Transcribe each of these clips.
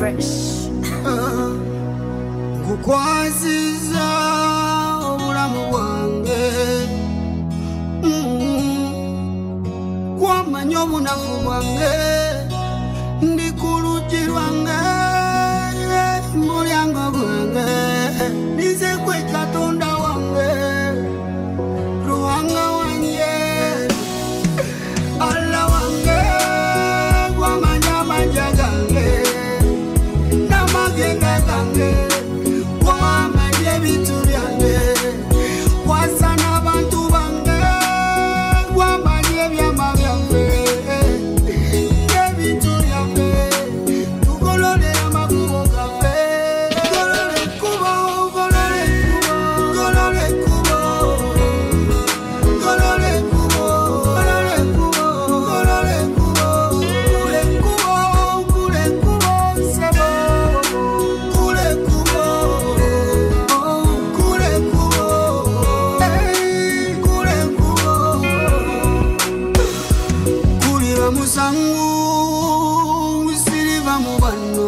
Fresh. Kukwaziza obulamu bwange kwamanya obunafu bwange ndi ku luggi lwange mulyango gwange nize kwe Katonda wange Ruhanga wange Allah wange kwamanya amanja gange n'amagenge gange kwamanya ebintu byange kwasa n'abantu bange kwamanya ebyama byange ebintu byange tugolole amakubo gaffe golole kubo golole kubo golole kubo golole kubo golole kubo kule kubo sebo kule kubo kulira musangu siliva mu banno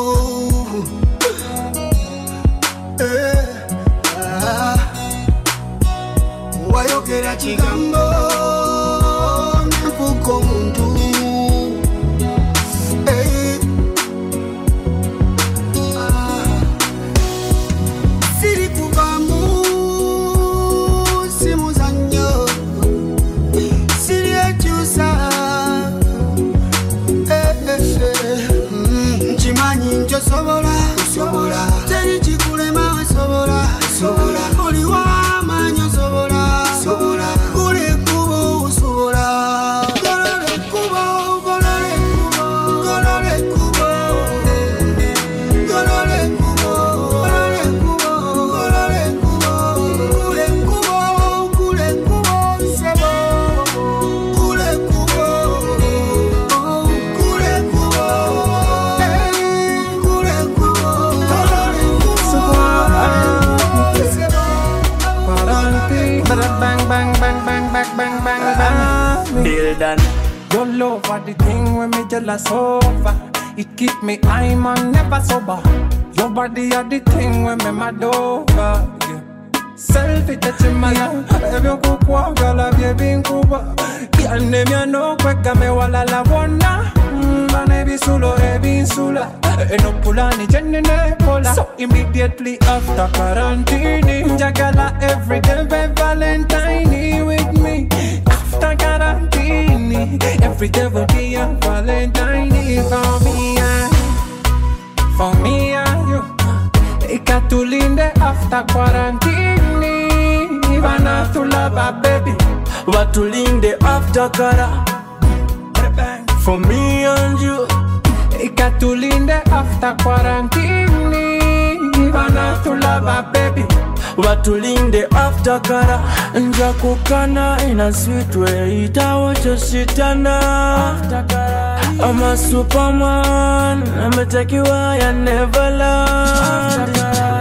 wayogera kigambo nefuka omuntu siri kuvamu si muzannyo siri ekyusa nkimanyi njosobola teri kikulema osobola oli w'amaanyi osobola kule kubo osobola golole kubo golole kubo golole kubo kule kubo sebo kule kubo Bang bang bang bang bang bang bang bang. Deal done. Your love are the thing when me jealous over. It keep me high man never sober. Your body are the thing when me mad over. Yeah. Selfie touching my hand. Every kukwa gala baby kuba. Girl name ya no kweka me wala la wona. Bane bisulo sula. No pulani jenne ne pola. So immediately after quarantine, jagala every day by Valentine with me. After quarantine, every day will be a Valentine for me and you. Ikatulinde after quarantine, Ivana to love a baby. Watulinde after kara. For me and you. Ikatulinde after quarantine, Ivana to love a baby. Watulinde after kara. Nja kukana in a sweet way. Itawa choshitana after kara. I'm a superman. I'ma take you high and never land.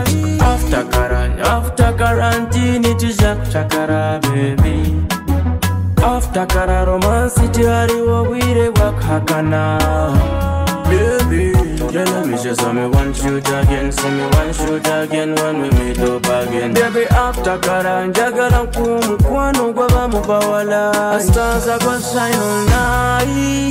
After quarantine, it is Chakara, baby. After kara romance, it is we work hakana. Baby, you know me just me one shoot again, see me one shoot again when we meet up again. Baby, after kara njagala mukwano gwaba mubawala. Stars are gonna shine all night.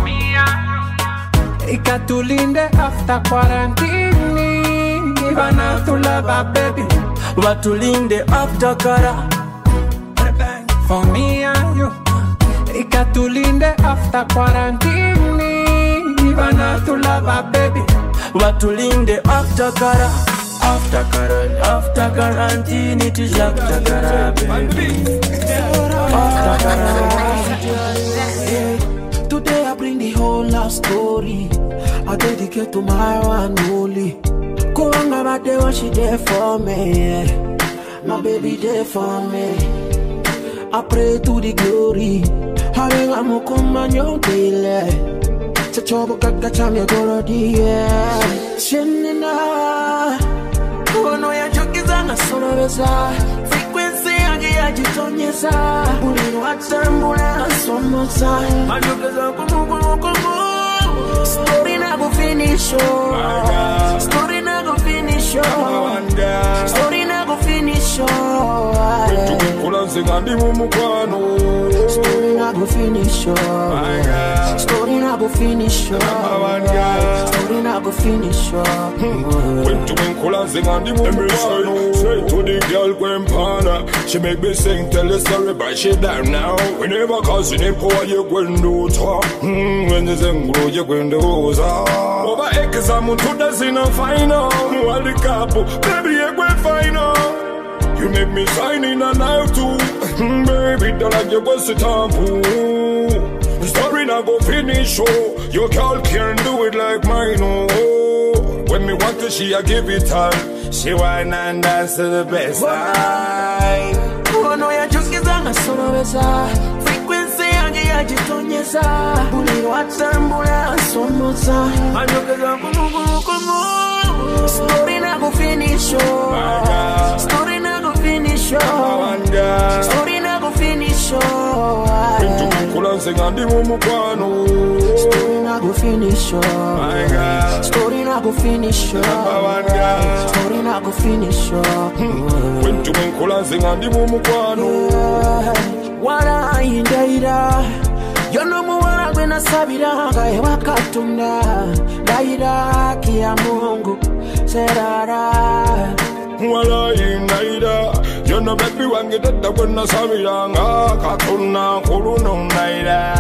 Ikatulinde after quarantine, Ivana to love a baby. Watulinde after kara. For me and you. Ikatulinde after quarantine, Ivana to love a baby. Watulinde after kara. After quarantine, it is after kara, baby. After kara. Today I bring the whole love story. I dedicate to my one only. Kuanga bade when she there for me. My baby there for me. I pray to the glory. Halenga mukuma nyotile. Chachobo kaka chamya gorodi. Shenina. Kuono ya chokizanga soloweza. Frequency yangi ya jitonyeza. Ulinu atambula somoza. Majokeza kumukumu. Story not go finish, oh. Story not go finish, oh. Story not go finish, oh. Story not go finish, oh. Story not go finish, oh. Story not go finish, oh. When to win cola sing on the moon, straight to the girl when pana. She make me sing, tell the story, but she down now. Whenever cousin in poor, you going to talk. When you sing, grow, you going to lose. Over acres, I'm to the sin of final. While the couple, baby, you going final. You make me sign in a knife too. Baby, don't like you go sit down. The story not go finish, oh. Your girl can't do it like mine, oh. When me want to, she I give it time. She whine and dance to the best side. Oh no, ya chukiza na solo besa. Frequency yangi ya jitonyeza. Buli watambula somoza. Anyokeza kumu. Story na go finish, oh. Story na go finish, oh. Story na go finish, oh. Sing on the moon, story not go finish, oh. Story not go finish, oh. Story not go finish, oh. When to win cola sing on the moon, wala indaira. Yo no muwala gwena sabira gae wakatunda. Daira kia Mungu serara. Wala inaida. You know baby wangi dada wena sabiranga katuna kuruna naida.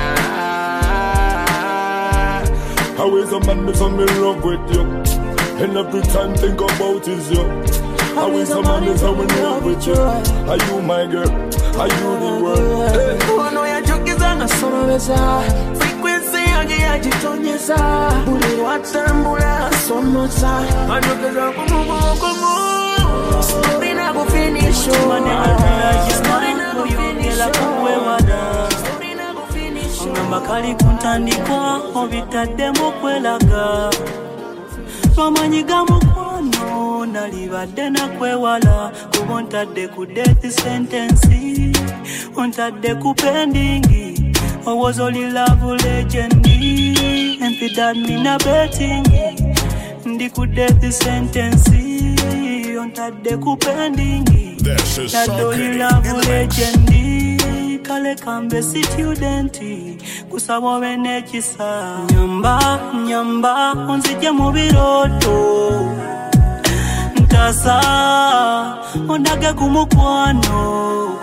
How is a man that's in love with you? And every time think about is you. How is a man that's in love with you? Are you my girl? Are you the world? Oh no, ya chukiza na solo besa. Frequency yangi ya jitonyeza. Buli watambula somoza. Anyokeza kumu. Story na go finish, oh. Story na go finish, oh. Story na go finish, oh. Makali kuntandikwa obitaddemu kwelaga. Bamanyiga mukwano nalibadde nakwewala. Kuba ontadde ku death sentence, ontadde ku pending. I was only love legend, and for that me na betting. Ndi ku death sentence, ontadde ku pending. That only love legend, kale kambe student. Kusaba obe n'ekisa. Nyamba onzije mu biroto. Ntasa ondage ku mukwano.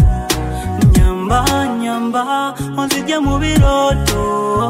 Nyamba onzije mu biroto.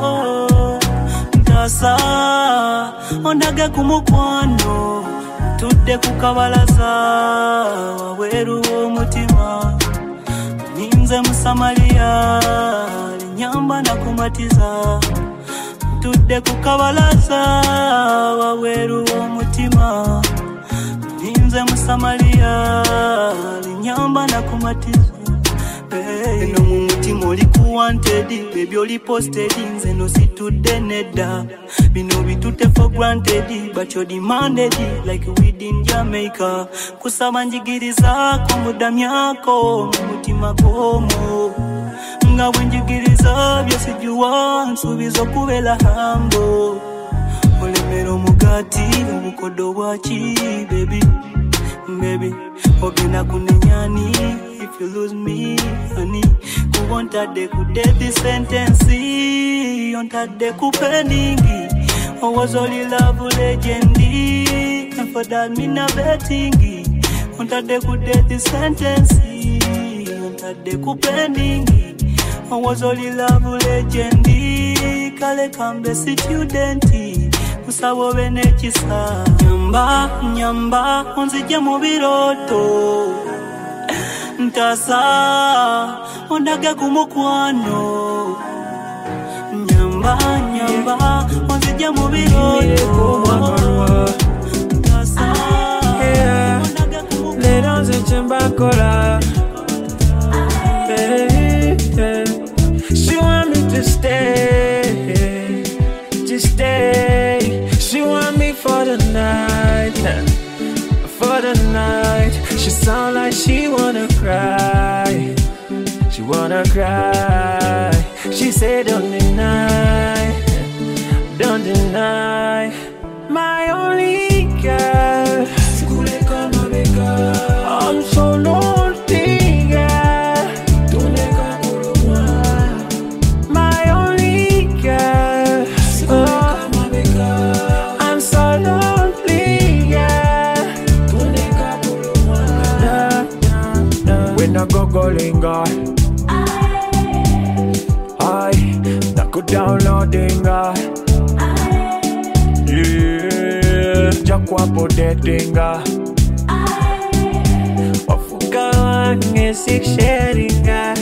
Ntasa ondage ku mukwano. Tudde ku kabalaza waweru w'omutima. Ninze Musamaliya linyamba na kumatiza. Tudde ku kabalaza waweru w'omutima. Ninze Musamaliya linyamba na kumatiza. Eno mu mutima oli ku wanted, baby oli posted. Nze no situdde nedda. Bino bitutte for granted, but you're demanded like we did in Jamaica. Kusaba njigirizaako mudamyako mu mutima gwomo. Nga bwenjigiriza byesijuwa nsuubiza okubeera hambo. Olemera omugati obukodo bwaki baby ogenda kunenyani if you lose me honey. Kuba ontadde ku death sentence, ontadde ku pending. I was only love legend, and for that me na betting. Ontadde ku death sentence, ontadde ku pending. I was only love legend, kale kambe student. Kusaba obe n'ekisa. Nyamba onzije mu biroto. Ntasa ondage ku mukwano. Nyamba onzije mu biroto. Ntasa ondage ku mukwano. Lero nzije mbakola. She want me to stay. She want me for the night. She sound like she wanna cry. She said on the night, in a gogolinga. I naku downloadinga. Yeah, jakwapo datinga. Wafuka wange sik sharinga.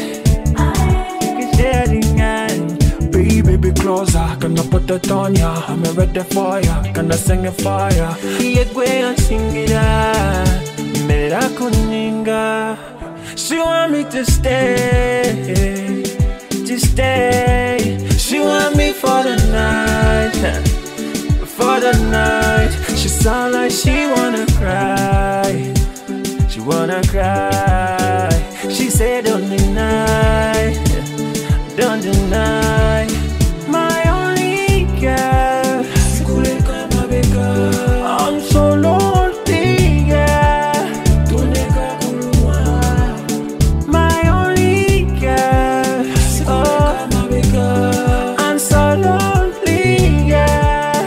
Baby, closer, can I put it on ya? I'm ready for ya, can I sing it for ya? Yegwe sing it out, mera kuninga. She want me to stay, She want me for the night, She sound like she wanna cry, She said don't deny, my only girl. I'm so lonely, yeah. My only girl. Oh, I'm so lonely, yeah.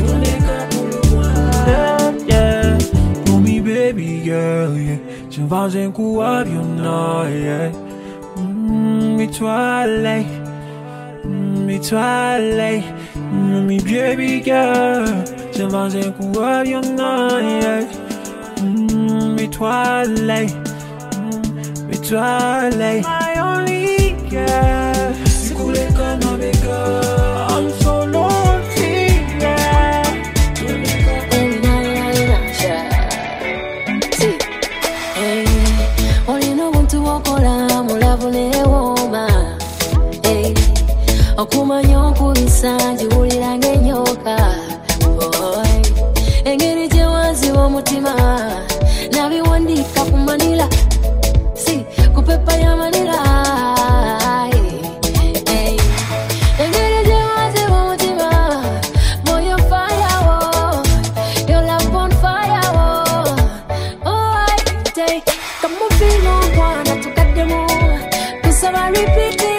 Yeah. For me, baby girl, yeah. Je vais en courir, yeah. Me twilight, me baby girl, je vais en courir, yeah. Me twilight, my only girl. I'm so lonely, yeah. Okumanya okubisa njiwulira ng'enyoka engeri gye wanziwa omutima nabiwandiika ku manira si ku pepa ya manira engeri gye wanziwa omutima moyo fire your love on fire take come on feel on kwana tukaddemu kusaba repeat it.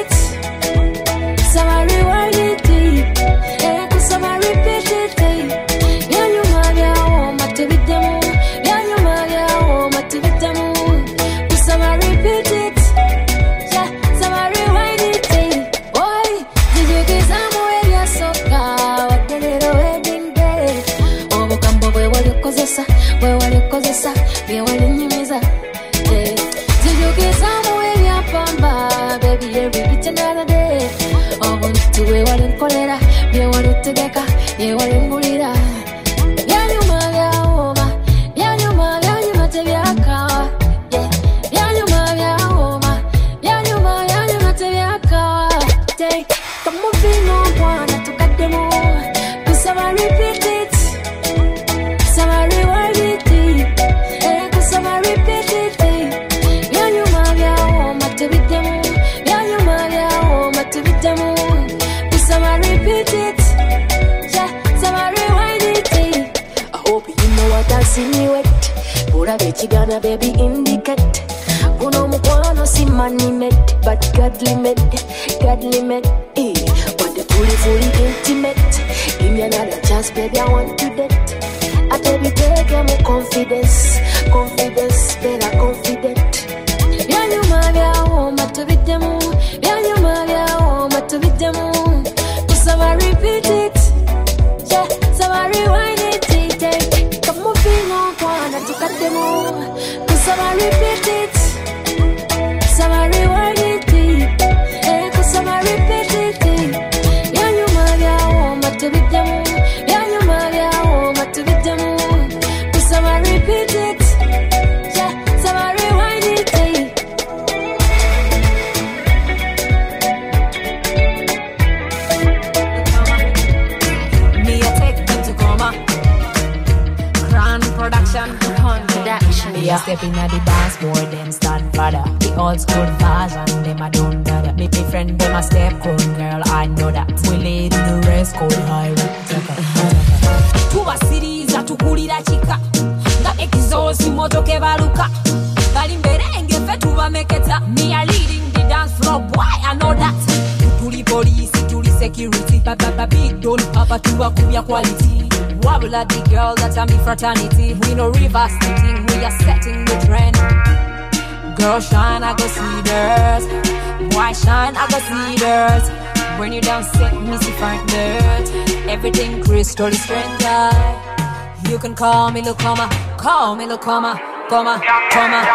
Baby indicate uno mukwano si money made but godly made but the fully intimate give me another chance baby I want to date I baby take more confidence better confident byanyuma byawo matubidemu byanyuma byawo matubidemu kusaba repeat it yeah saba rewind it take come on feel on kwana tukaddemu Saba repeat it, Saba rewind it, Saba repeat it. Yanyuma byawo matubidemu, Yanyuma byawo matubidemu. Saba repeat it, Saba rewind it. Me a take them to coma. Grand production. Me a step in at the dance more them stand father. The old school version, them a don't bother. Me friend them a step cool girl, I know that. We lead the rest code high. Tuba series atukulira chika. Nga ekizosi motoke baluka. Bali mberenge fe tuba meketa. Me a leading the dance floor, boy I know that. Tuli police, tuli security. Big don't papa tuba kubya quality. Wabula the girl that a me fraternity. We no reverse the thing, we are setting the trend. Girl shine, I go see dirt. Boy shine, I go see dirt. When you down set, me see find dirt. Everything crystal is stranger. You can call me Lucoma, call me Lucoma, coma, coma.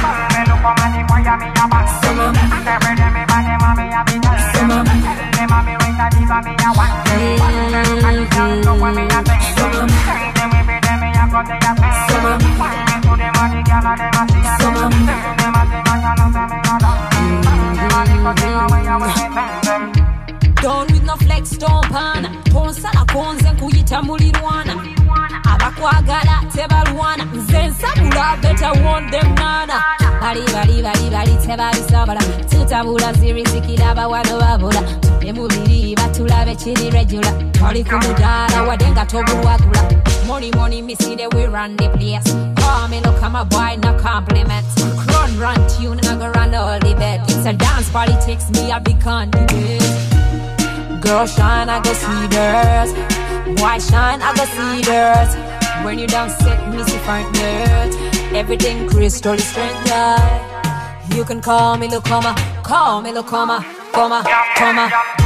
Don't with no flex, don't pan. Don't sala konze kuyita mulirwana. Abakwagala tebalwana. Nsensabula better want them nana. Bali tebali sabala. Tutabula zirizikira bawano babula. Emubiri batulabe chiri regular. Kali kumudala wadenga tobulwagula. Money, me see that we run the place. Call me, look, I'm a boy, no compliments. Run tune, I go run all the bed. It's a dance party, takes me a big candidate. Girl shine, I go see dirt. Boy shine, I go see dirt. When you down set, me see find dirt. Everything crystal is stranger. You can call me Lucoma, call me Lucoma, coma, coma.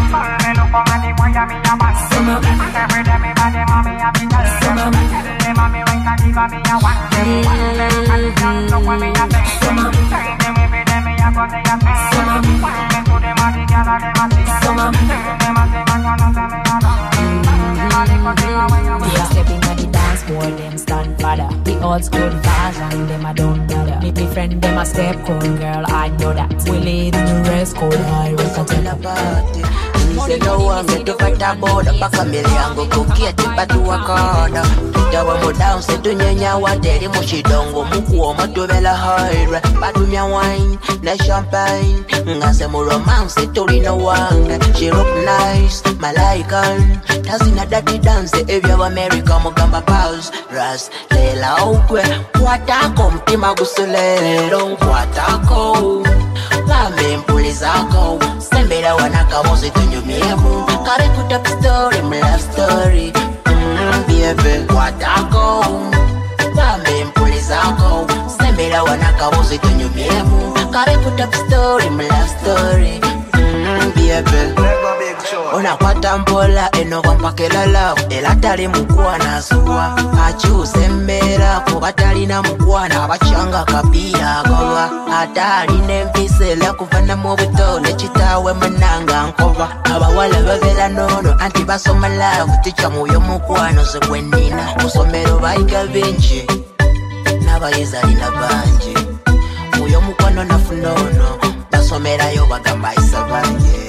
Stepping on the dance floor, them stand father. The old school version, them I don't bother. Me friend, them a step cool girl, I know that. We lead in the rest code, I was a tell about it. Say no one get to fight about the back of miliango kuketi batu wakana Tawa mo down se dunyenya waderi mushidongo mukuo matubela haira Batu mya wine na champagne Ngase mu romance tori no wanga She look nice, malaikan Tazina dati dance evya wa America mugamba pals Ras lela ukwe Kwatako mtima gusulero Kwatako Wame mpuli zako Sembera wanaka mozi tunyumiemu Kare kutap story, my love story Baby, watako Wame mpuli zako Sembera wanaka mozi tunyumiemu Kare kutap story, my love story Baby Unakwata mpola eno wampakela love Elatali mukwana suwa Achuse mbera kubatali na mukwana Abachanga kapira gowa Atali nempisela kufana mubutone Chitawe mananga nkova Abawala bavela nono Anti basoma love Ticha muyo mukwana sekwenina Usomero baika benji Nabayizali na banji Muyo mukwana nafunono Basomera yo bagamba isa banje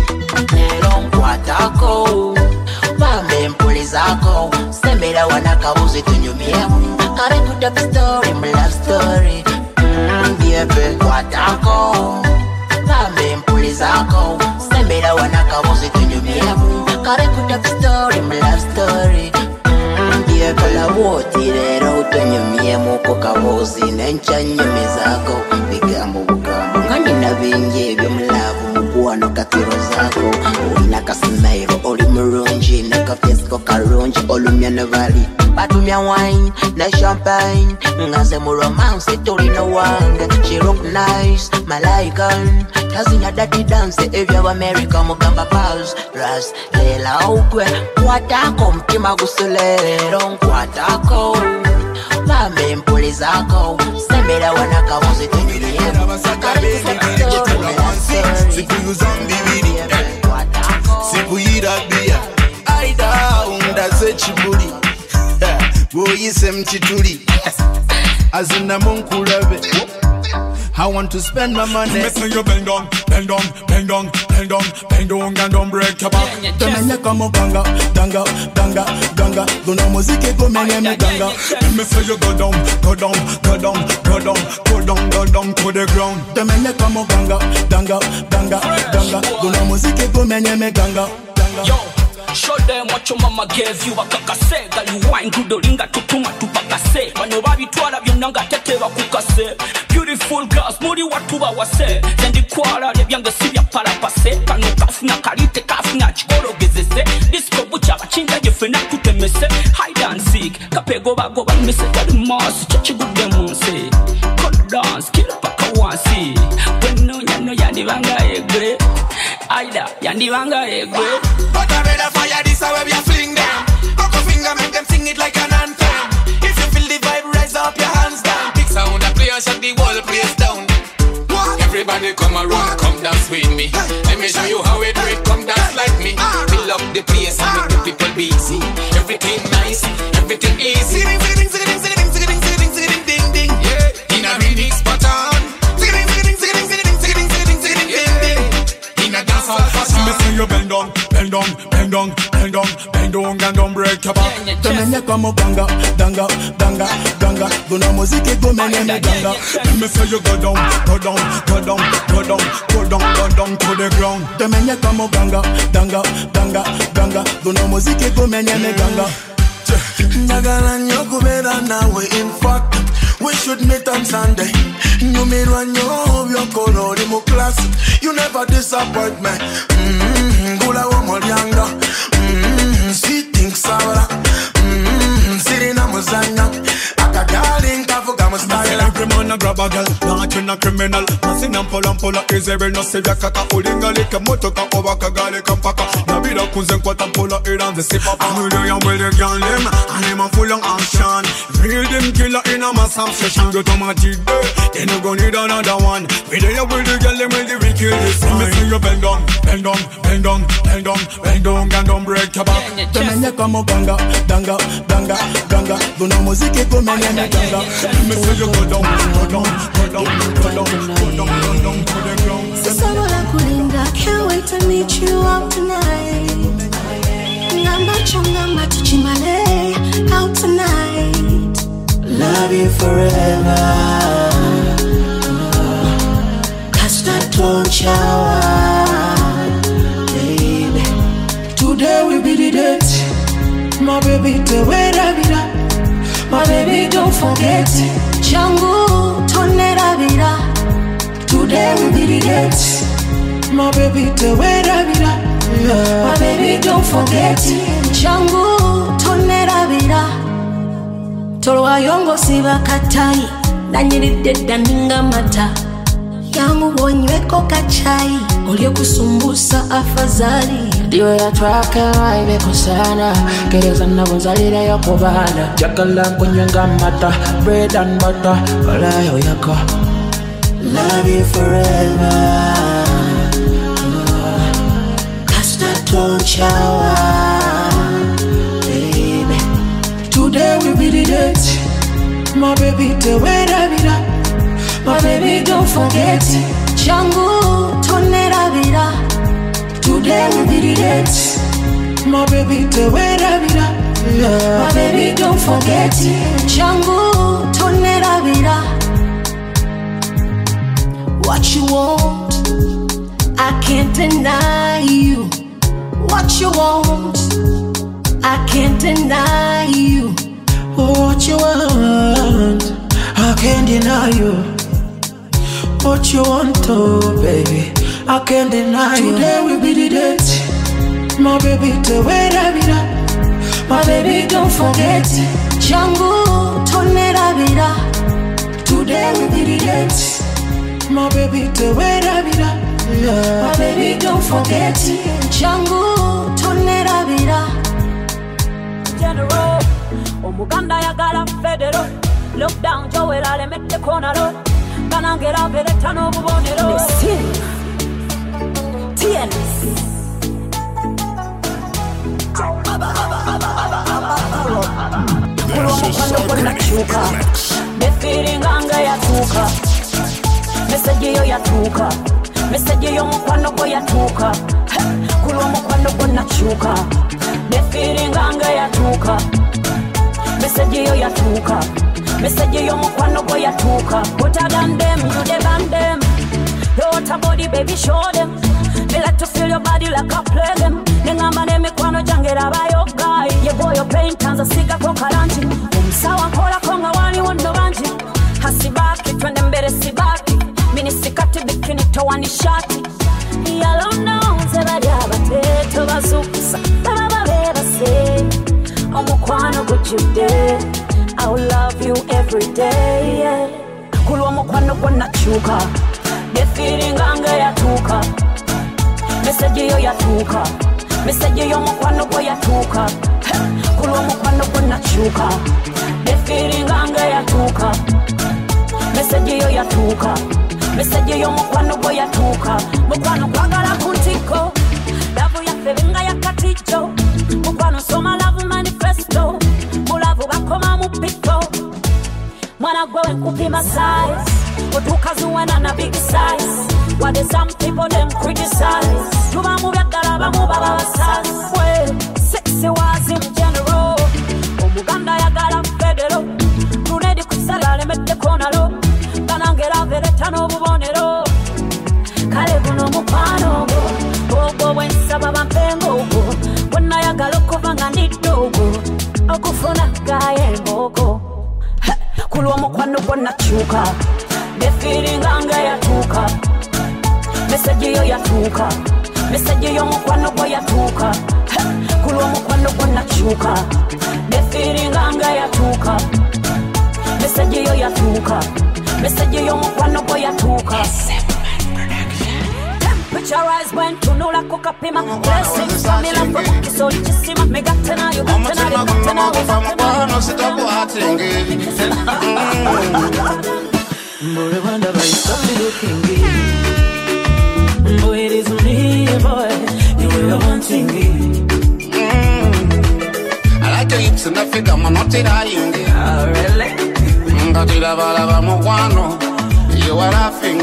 Kwatako Wame mpuli zako Sembera wanakabuzi tunyumiemu Kare kutap story, my love story Baby, kwatako Wame mpuli zako Sembera wanakabuzi tunyumiemu Kare kutap story, my love story Baby, la woti lero utunyumiemu Kukabuzi nencha nyumi zako Bigambo bugambo Ngani na bingi byomlavu Mukuano katiro zako Uina kasimero oli murunji Nakafesko karunji olumya nevali Batumya wine na champagne Ngaze mu romance tori no wanga She look nice, malaikan Tazina dati dance evya wa America Mugamba pals, ras, lela ukwe Kwatako mtima gusulero Kwatako Wame mpuli zako Sembera wanakabuzi tunyumiemu Sikuyira bia Aida undaze chibuli Woyise mchituli Azina munkulabe I want to spend my money. Listen, you bend down, and don't break your back. Temenya kamo ganga, Guna muziki kumenya mi ganga. Let me say you go down to the ground. Temenya kamo ganga, Guna muziki kumenya mi ganga. Yo. Show them what your mama gave you. Akakase, girl you wine kudolinga tutuma tupakase. Bano babitwala byonanga tete bakukase. Beautiful girls, muri watu bawase. Zendi kwala lebyange sibya parapase. Kano kafuna kalite kafuna chikorogezese. Disco bucha bachinja jefena kutemese. Hide and seek, kapego bago bamese. Kali mas, chachi gude munse. Cold dance, kill paka wansi Weno nyano yandibanga egwe Aida yandibanga egwe But I better fire this away we are fling them Buckle finger make them sing it like an anthem If you feel the vibe rise up your hands down Big sound a play shut the whole place down Everybody come around, come dance with me Let me show you how it do it, come dance like me Fill up the place and make the people busy Everything nice, everything easy Ding, ding, ding, ding, ding, ding, ding, ding, ding, ding, ding Yeah, in a remix pattern Ding, ding, ding, ding, ding, ding, ding, ding, ding, ding, ding In a dance hall fashion Me say you bend down, bend down, bend down, bend down, bend down and don't break your back. Temenya kama ganga, ganga, ganga, ganga. Duna muziki go menye me ganga. Me say you go down, go down, go down, go down, go down, go down to the ground. Temenya kama ganga, ganga, ganga, ganga. Duna muziki go menye me ganga. Ndagala nyo kubera nawe in fact we should meet on Sunday. Nyumirwa nyo byokolori mu class. You never disappoint me. Gula wo molyanga. Sweet things sour. Sirina muzanya. Akagali nkavuga mu style. Every man a grab a girl, not in a criminal. Masin and pull up is every no sevya kaka. Ulinga like moto ka over kagali kampaka. Nabida kunzen kwa tampola iran the sip up. I'm really young with the girl them, and him a full on action. Real them killer in a mass obsession. Go to my jig then you gon' need another one. We there with the girl them will the kill this. Me say you bend down, bend down, bend down, bend down, bend down, and don't break your back. Temenya kama ganga, ganga, ganga, ganga. Duna muziki go menye me ganga. Me say you go down, go down, go down, go down, go down, go down to the ground. Sasabola kulinda, can't wait to meet you out tonight. Ngamba chonga tuchimale out tonight. Love you forever. Cast that don't shower, baby. Today will be the date. My baby, the way that be that. My baby, don't forget. Changu tonera vida. Today will be the date. My baby, the way that be that. My baby, don't forget. Changu tonera vida. Tolwa yongo siba katai. Nanyiridde daninga mata. Yangu wonyweko kachai. Olyo kusumbusa afadhali. Diwe ya twake waibe kusana. Kereza na bunzalira yokubana. Jagala kunywenga mata. Bread and butter. Olayo yako. Love you forever. Cast that don't shower, baby. Today will be the date. My baby, the way that be that. My baby, don't forget. Changu tonera vida. Today will be the date. My baby, the way that be that. My baby, don't forget. Changu tonera vida. What you want, I can't deny you. What you want, I can't deny you. What you want, I can't deny you. What you want, oh baby, I can't deny you. Today will be the date. My baby, the way that be that. My baby, don't forget. Changu tonera vida. Today will be the date. My baby, the way that be that. My baby, don't forget. Changu tonera vida. General, Omuganda yagala federo. Look down, Joel, I met the corner. Kanangera veretano bubonero. TNS. The feeling anga yatuka. Message yo yatuka. Message yo mukwano go yatuka. Kulwa mukwano go nachuka. The feeling anga yatuka. Message yo yatuka. Message yo mukwano go yatuka. Put a gun them, you the band them. What a body, baby, show them. They like to feel your body like I play them. Nengamba ne mikwano jangera bayo guy. Ye boy your pain tanza siga ko karanti. Umsawa kola konga wani wondo banji. Hasibaki twende mbele sibaki. Mini sikati bikini towani shati. Yalo nonze bali abateto bazukusa. Baba beba say omukwano gujude. I will love you every day, yeah. kulwa mukwano gwonna chuka the feeling anga yatuka message yo yatuka message yo mukwano gwo yatuka kulwa mukwano gwonna chuka the feeling anga yatuka message yo yatuka message yo mukwano gwo yatuka mukwano kwagala kuntiko love ya feelinga yakaticho mukwano soma love manifesto mulavu bakoma mu pito mwana gwe nkupima size otukazuwana na big size what is some people them criticize tuba mu byagala bamu baba basaswe sexy was in general omuganda yagala federo tunedi kusala lemete konalo kanangera vereta no bubonero kale buno mukwano ogo bwensaba bampengo ogo bonna yagala okuvanga nidogo okufuna gaye ngoko kulwa mukwano gwonna chuka the feeling anga yatuka message yo yatuka message yo mukwano gwo yatuka kulwa mukwano gwonna chuka the feeling anga yatuka message yo yatuka message yo mukwano gwo yatuka temperature rise when tunula kukapima blessings family for kisoli chisima megatena you gatena no sitakuatingi Boy, wonder why you stop me looking good. Boy, it is me, boy. You were wanting me. I like your hips and the figure, man, not it, I ain't it. Oh, really? But you love all of them, you are laughing.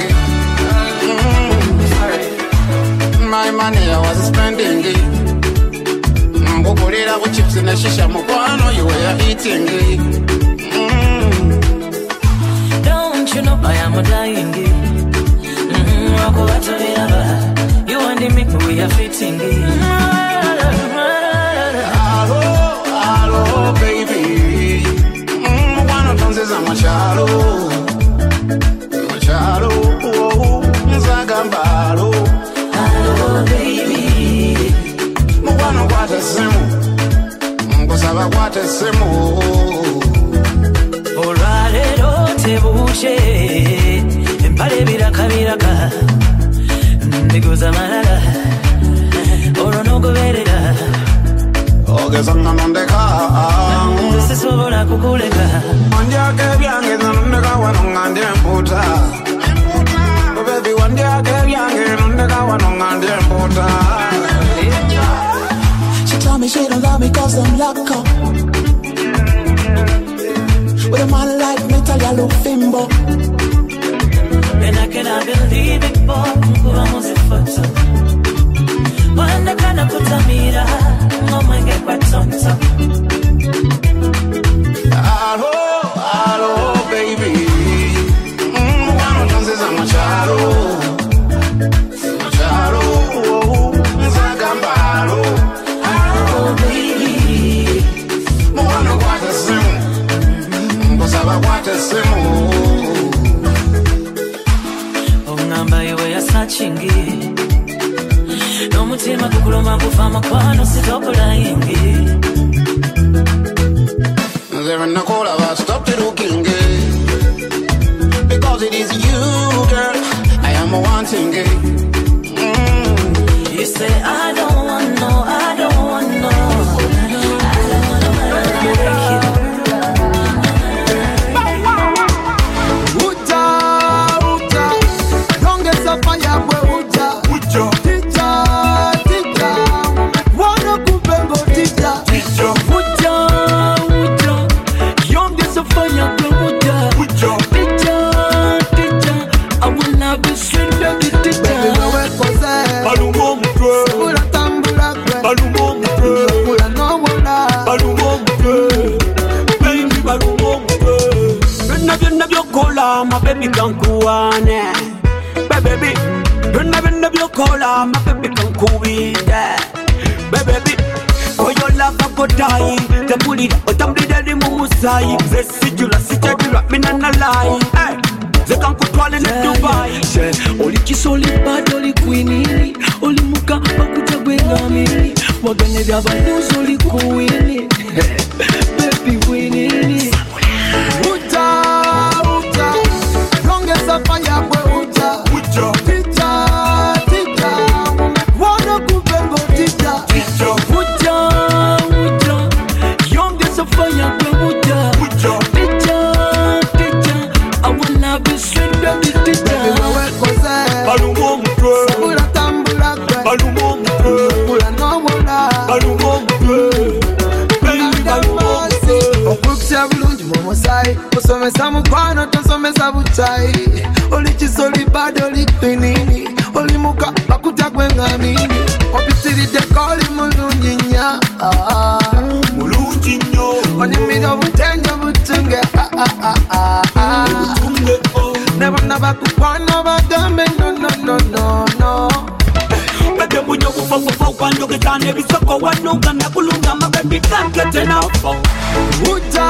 My money, I was spending it. Mbokolera with chips in the shisha, mukwano, you were eating it. Don't you know I am a dying it? You and the make we are fitting it. Hello, baby. One dances on my shadow. My shadow, Zagambaro. Hello, baby. Mwana kwate simu. Kusaba kwate simu. Olwalero tebuche empale biraka mbiguza malala olonogoberera ogeza nganondeka sisobola kukuleka wandyake byange nondeka wano ngande mputa baby wandyake byange nondeka wano ngande mputa. She told me she don't love me cause I'm locked up. With a man like me, tell you look fimbo. And I cannot believe it, boy. Vamos a foto. Cuando cada puta mira, no me get quite tonto. Hello, baby. One dances on my shadow. My shadow, Zagambaro. Hello, baby. Mwana kwate simu. Kusaba kwate simu. Ongamba iwe ya snatchingi Nomutima kukuloma kufa makwano sitokola ingi There in the cola, but stop the looking gay. Because it is you, girl. I am wanting it. You say I don't want no, I don't want no. I don't want no, my baby can cool on it. Baby, benda byokola, my baby can cool with that. Baby, for your love I go die. The bully, but I'm bleeding mumusai. The sijula, sijula, minana lie. Hey, the can control in Dubai. Oli kisoli bad, oli queenie. Oli muka, bakuta bengamini. Wagane daba news, oli queenie. Baby winnie. Teacher, teacher, teacher. Wanna kupengo teacher. Teacher, Uja, youngest of fire, Uja. Teacher, our love is sweet, baby teacher. Balumo mutwe, sabula tambula kwe. Balumo mutwe, sabula nomola. Balumo mutwe, baby balumo mutwe. Okwukisya bulungi mu musaayi, osomesa mukwano tosomesa bukyaayi. Oli kisoli bado oli kwinini, oli muka bakutya gwengamini. Opitiriddeko oli mulungi nnyo, mulungi nnyo. Onyumira obutenga butunge, ne bonna bakukwana bagambe no. Bebe munyo kufa kwando getane ebisoko wanuga nakulunga mabebi can't get enough. Uja,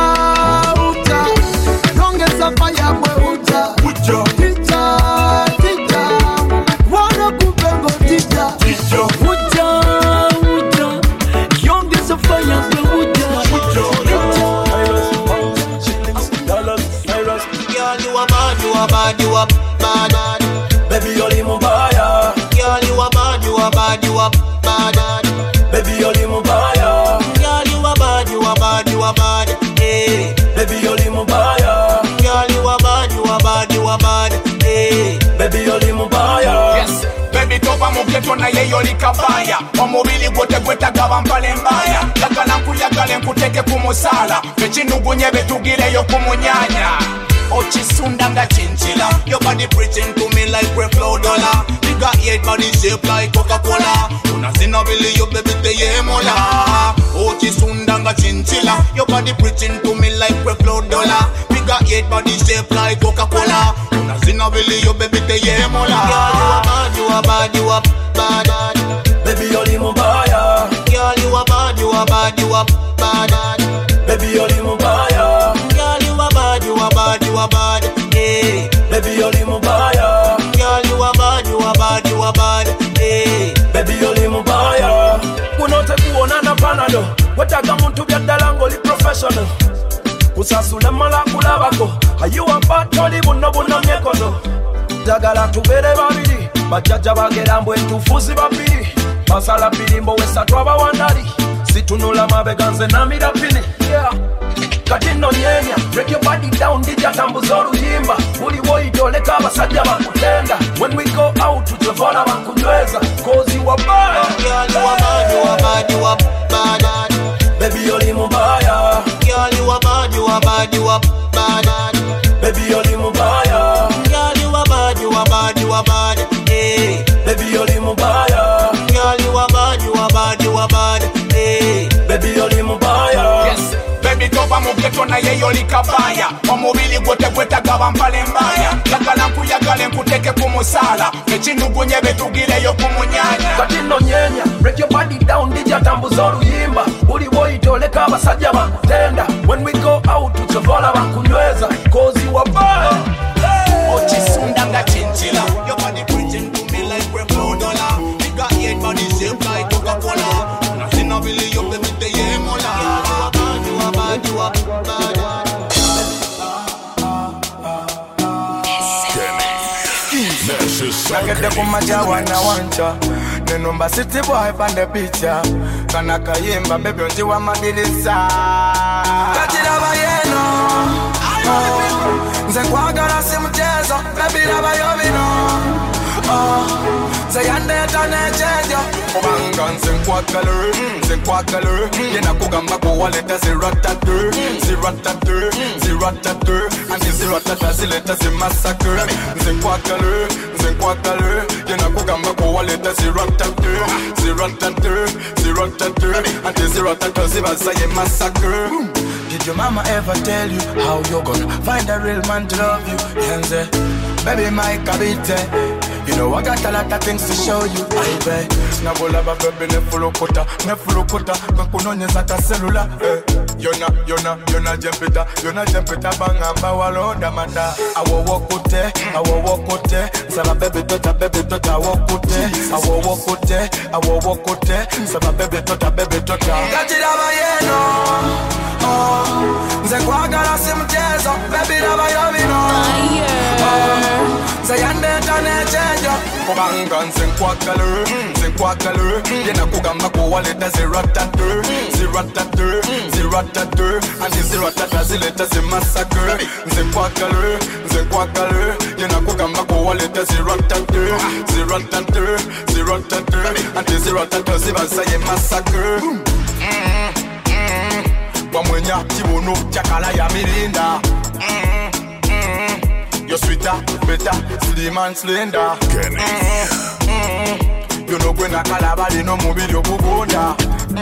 longest of fire boy Uja. Teacher, wanna kupengo teacher. Uja, youngest of fire boy Uja. Girl, you a bad. Baby, you're the mobile. Girl, you a bad. Baby, you're the mobile. Girl, you a bad. Hey, baby, you're the mobile. Girl, you a bad. Hey, baby, you're the mobile. Yes, baby, topa mugeto na ye yoli kabaya. Omubili gwote gwetagaba mpale mbaya. Yagala nkuteke kumusala. Fechinugunye betugireyo kumunyanya. Ochisunda nga chinchilla. Your body preaching to me like $12. You got 8 body shape like Coca-Cola. Unazina bili yo baby teye mola. Ochisunda nga chinchilla. Your body preaching to me like $12. We got 8 body shape like Coca-Cola. Unazina bili yo baby teye mola. Girl, you a bad. Baby you're the mobile. Girl, you a bad. Baby you're the mobile. Girl, you a bad. Hey, baby you're the mobile. Girl, you a bad. Hey, baby you're the mobile. Kunote kuona na panado. Wetaga muntu byaddala ngoli professional. Kusasula mala kulabako. Ayiwa batoli buno myekozo. Jagala tubere babiri. Bajaja bagera mbwe tufuzi babiri. Basala birimbo wesatu abawandali. Situnula mabeganze na mirapini. Yeah. Katino nyenya, break your body down, dija tambuza oluyimba. Uli woidoleka abasajja bakutenda. When we go out tutevona bakunyweza. Cause you are bad. Girl, you a bad. Baby you're the mobile. Girl, you a bad. Baby you're the mobile. Girl, you a bad. Hey, baby you're the mobile. Girl, you a bad. Hey, baby you're the mobile. Yes. Baby topa mugeto na ye yoli kabaya. Omubili gwote gwetagaba mpale mbaya. Yagala nkuteke kumusala. Fechinugunye betugireyo kumunyanya. Katino nyenya, break your body down, dija tambuza oluyimba. Uli woidoleka abasajja bakutenda. When we go out tutevona bakunyweza. Cause you are bad. Ochisunda nga chinchilla. Your body preaching to me like $12. You got 8 body shape like Coca-Cola. Unazina bili yo baby teye mola. You a bad. Nakede kumajawa na wancha. Nenumba city boy pan the picture. Kana kayimba baby onjiwa madirisa. Katira bayeno. Nze kwagala si mchezo. Baby lava yobino. Sayande tanechejo. Obanga nze nkwagala. Yena kugamba kuwaleta ziratatu. Anti ziratata zileta zi massacre. Nze nkwagala. Yena kugamba kuwaleta ziratatu. Anti ziratata zibaza ye massacre. Did your mama ever tell you how you're gonna find a real man to love you? Yenze, baby my kabite. You know I got a lot of things to show you, baby. Snabola ba baby ne fulokota. Kakunonyeza ka cellular. Yona jempita bangamba waloda manda. Awo wokote. Saba baby tota wokote. Awo wokote. Saba baby tota. Gachira bayeno. Nze kwagala simuchezo, baby lava yobino. Nze yandeta nechenjo. Kubanga nze nkwagala, yena kugamba kuwaleta ziratatu. Anti ziratata zileta zimassacre. Nze nkwagala, yena kugamba kuwaleta ziratatu. Anti ziratata zibasa ye massacre. Wamwenya kibono chakala ya mirinda. You're sweeter, better, slim and slender. You know when I call about no mobile bubonda.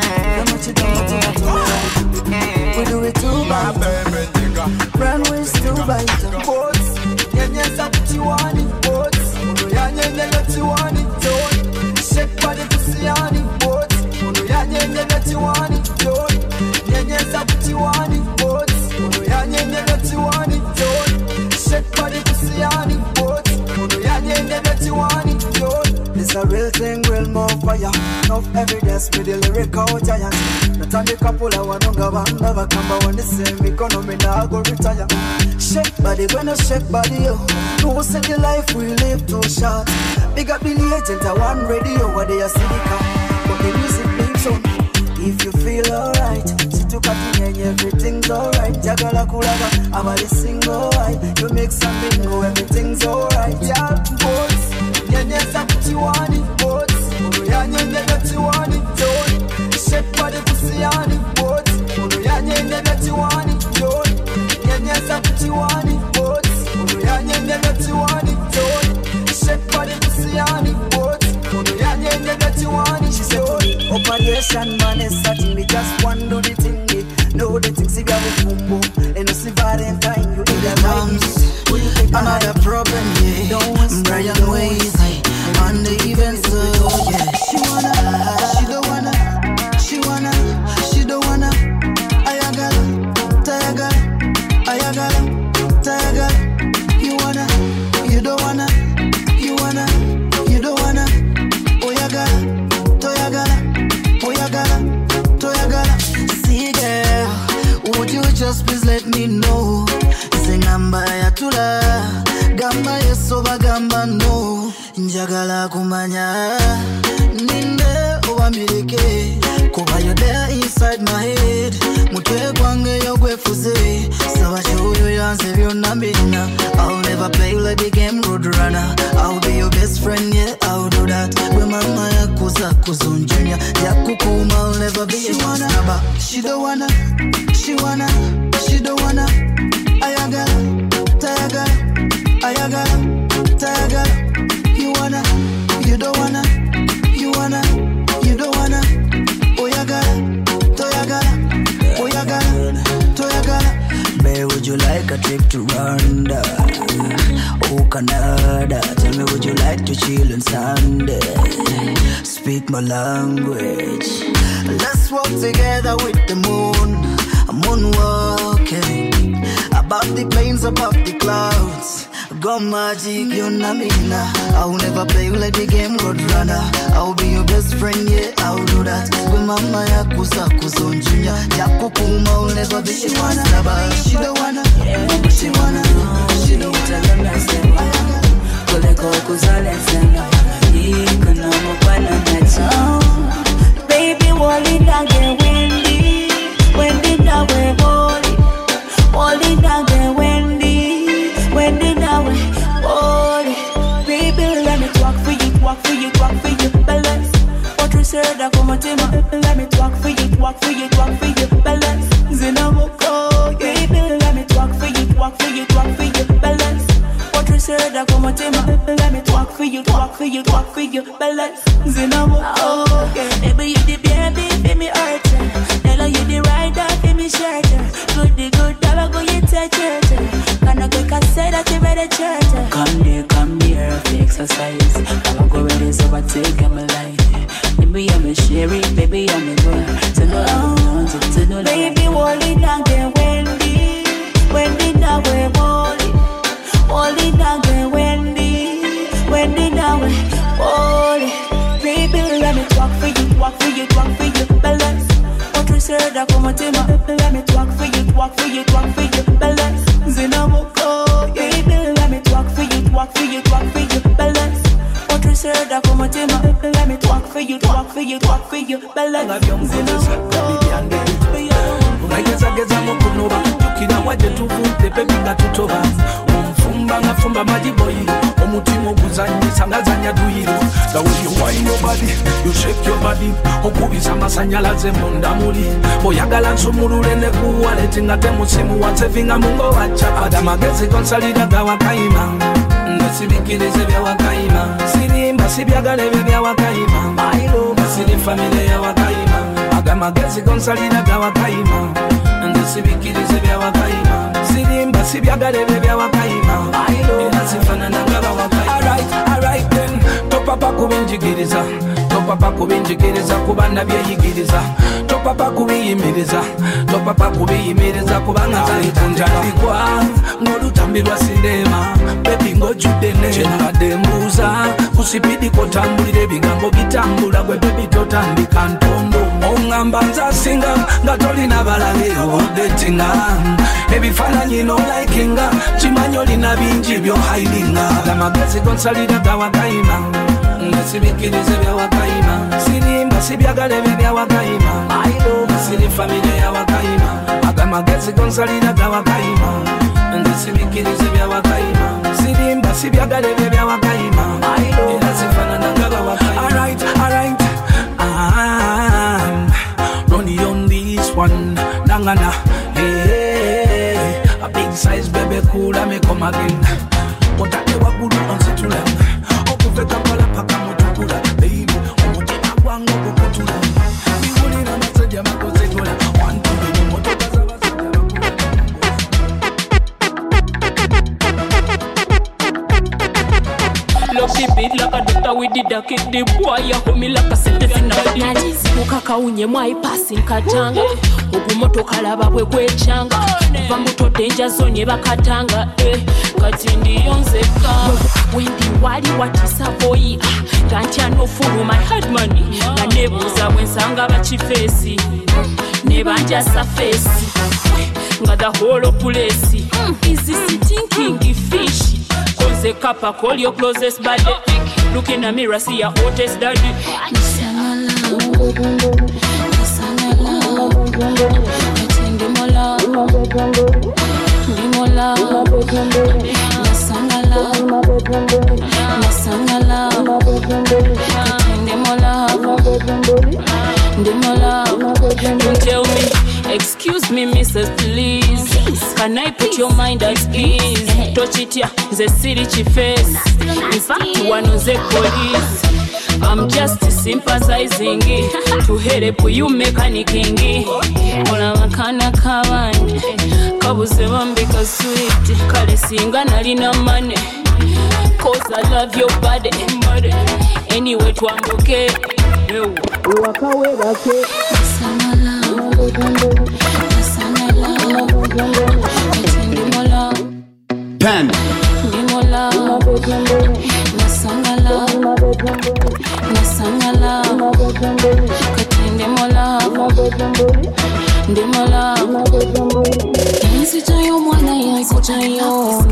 We do it too bad. Runways too bad. Boats, yes, up to one boats. Yes, you want it, don't. Shake body to see on it, boats. Yes, you want it, don't. Yes, up to one boats. Yes, you want it, don't. Shake body to see on it, boats. Yes, you want it, don't. It's a real thing, real more fire. Enough evidence with the lyrical giant. Not on the couple I want to go and never come back on the same economy now go retire. Shake body when I shake body, yo. No set the life we live too short. Big up Billy Agent, I want radio where they are silica. But the music plays on. If you feel alright, sit to cutting and everything's alright. Jagala kulaga, I'm a single white. You make some bingo, everything's alright. Yeah, boys. Yes, I put you on it, boats. Yeah, that you want it, don't. Shake body pussy on it, boats. Yeah, that you want it, don't. Yes, I put you on it, boats. Yeah, that you want it, don't. Shake body pussy on it, boats. Yeah, that you want it, don't. Operation man is starting, we just want to do the thing. Know the things if you have a fumbo. And no see Valentine, you in the drums. Another problem, yeah. Brian Ways on the event, so yeah. She don't wanna. Ayagala, you wanna, you don't wanna. Oyagala. See girl, would you just please let me know? Ngamba ya tula, gamba yesoba gamba no. Njagala kumanya, ninde oba mileke. Kuba you there inside my head. Mutwe kwange yogwefuze. Sawa choyo yanse byonna mbina. I'll never play like the game Roadrunner. I'll be your best friend, yeah, I'll do that. When mama yakuza kuzunjunya, yakukuma, I'll never be a snubber. She don't wanna. Ayagala, you wanna, you don't wanna, you don't wanna. Oyagala. Babe, would you like a trip to Rwanda? Oh, Canada. Tell me, would you like to chill on Sunday? Speak my language. Let's walk together with the moon. I'm moonwalking. Above the plains, above the clouds. Go magic, you know me now. I'll never play like the game Roadrunner. I'll be your best friend, yeah, I'll do that. When mama yakuza kuzunjunya, yakukuma, I'll never be your one. She don't wanna. Baby, hold it down, get Wendy, now we're hold it down, get Wendy, now we're hold it. Baby, let me talk for you, balance. What you said, I come at let me talk for you, balance. Zinamoko, baby, let me talk for you, balance. What you said, I come at let me talk for you, balance. Zinamoko, baby, you the baby, me hurt you. Tell you the rider, me shelter. Good, dollar go you touch it. Can I go say that you better church? Come here, exercise. I'll go ready, so I take my life. Baby, I'm a sherry, baby, I'm a girl. So no, baby, hold it down, get Wendy, now we're hold it down, get Wendy, now we're hold it. Baby, let me talk for you, balance. What Otriseda kumatima. Let me talk for you, talk for you, talk for you. Balance. Zinamoko, yeah. Let me talk for you, talk for you, talk for you. Balance. Otriseda kumatima. Let me talk for you, talk for you, talk for you. Balance. Zinamoko. Unageza mukunoba tukina waje tuvute baby ngatutoba umfumba ngafumba majiboyi omutima oguzanyisa ngazanya duyiro the way you wind your body you shake your body okubisa masanyalaze munda muli oyagala nsumulule ne kuwaleti ngate musimu wansevinga mungo wachapa magezi konsalida gawakaima nesibikirize byawakaima sirimba sibyagale byawakaima mailo siri familia yawakaima magezi konsalida gawakaima ndisibikirize byawakaima sirimba sibyagale byawakaima inasifanana ngabawakaima alright then topapa kubinjigiriza topapa kubinjigiriza kubanda byeyigiriza topapa kubiyimiriza topapa kubiyimiriza kubanga zalikunjalikwa ngolutambirwa sinema bebi ngojudene kyenabadembuuza kusipidi kotambulira ebigambo bitambula gwe bebi totandika ntondo ongamba nzasinga nga tolina balabe odetinga ebifaananyi nolaikinga kimanyi olina bingi byohailinga amagezi gonsalira gawakaima nesibikirize byawakaima sirimba sibyagale byawakaima ailo siri familia yawakaima agamagezi gonsalira gawakaima nesibikirize byawakaima sirimba sibyagale byawakaima ailo inasifanana ngabawakaima alright Ronnie on this one, Nangana, hey, a big size baby cool, I may come again. What I never would on Situla, Okuveka Palapaka Motukula, baby, Omotina Wango Kutula. We will in a message, Yamakosekula, one to the Lucky beat like a doctor with the ducky. The boy ya hold me like a citizen. Najizi kukakaunye mwai passing katanga Ogumoto kalaba bwe kwechanga Kuva mbuto danger zone bakatanga Kati ndiyonzeka Wendi wali watisa boyi Gantya no fulu my hard money Nga nebuza wensanga bachifesi Nebanja safesi Nga the whole place Is this thinking fish Konze kapa call your closest buddy Look in the mirror see your hottest daddy Ndimola Tell me, excuse me Mrs. Please Can I put your mind at ease? Touch it ya, the city face In fact, one of the police I'm just sympathizing to help you mechanicking. Ola makana kabandi kabuze bambika sweet kale singa nalina money cause I love your body anyway twambuke wakawera ke samala ndimola pen ndimola nasangala katende mola ndimola Nsichayo mwana yansichayo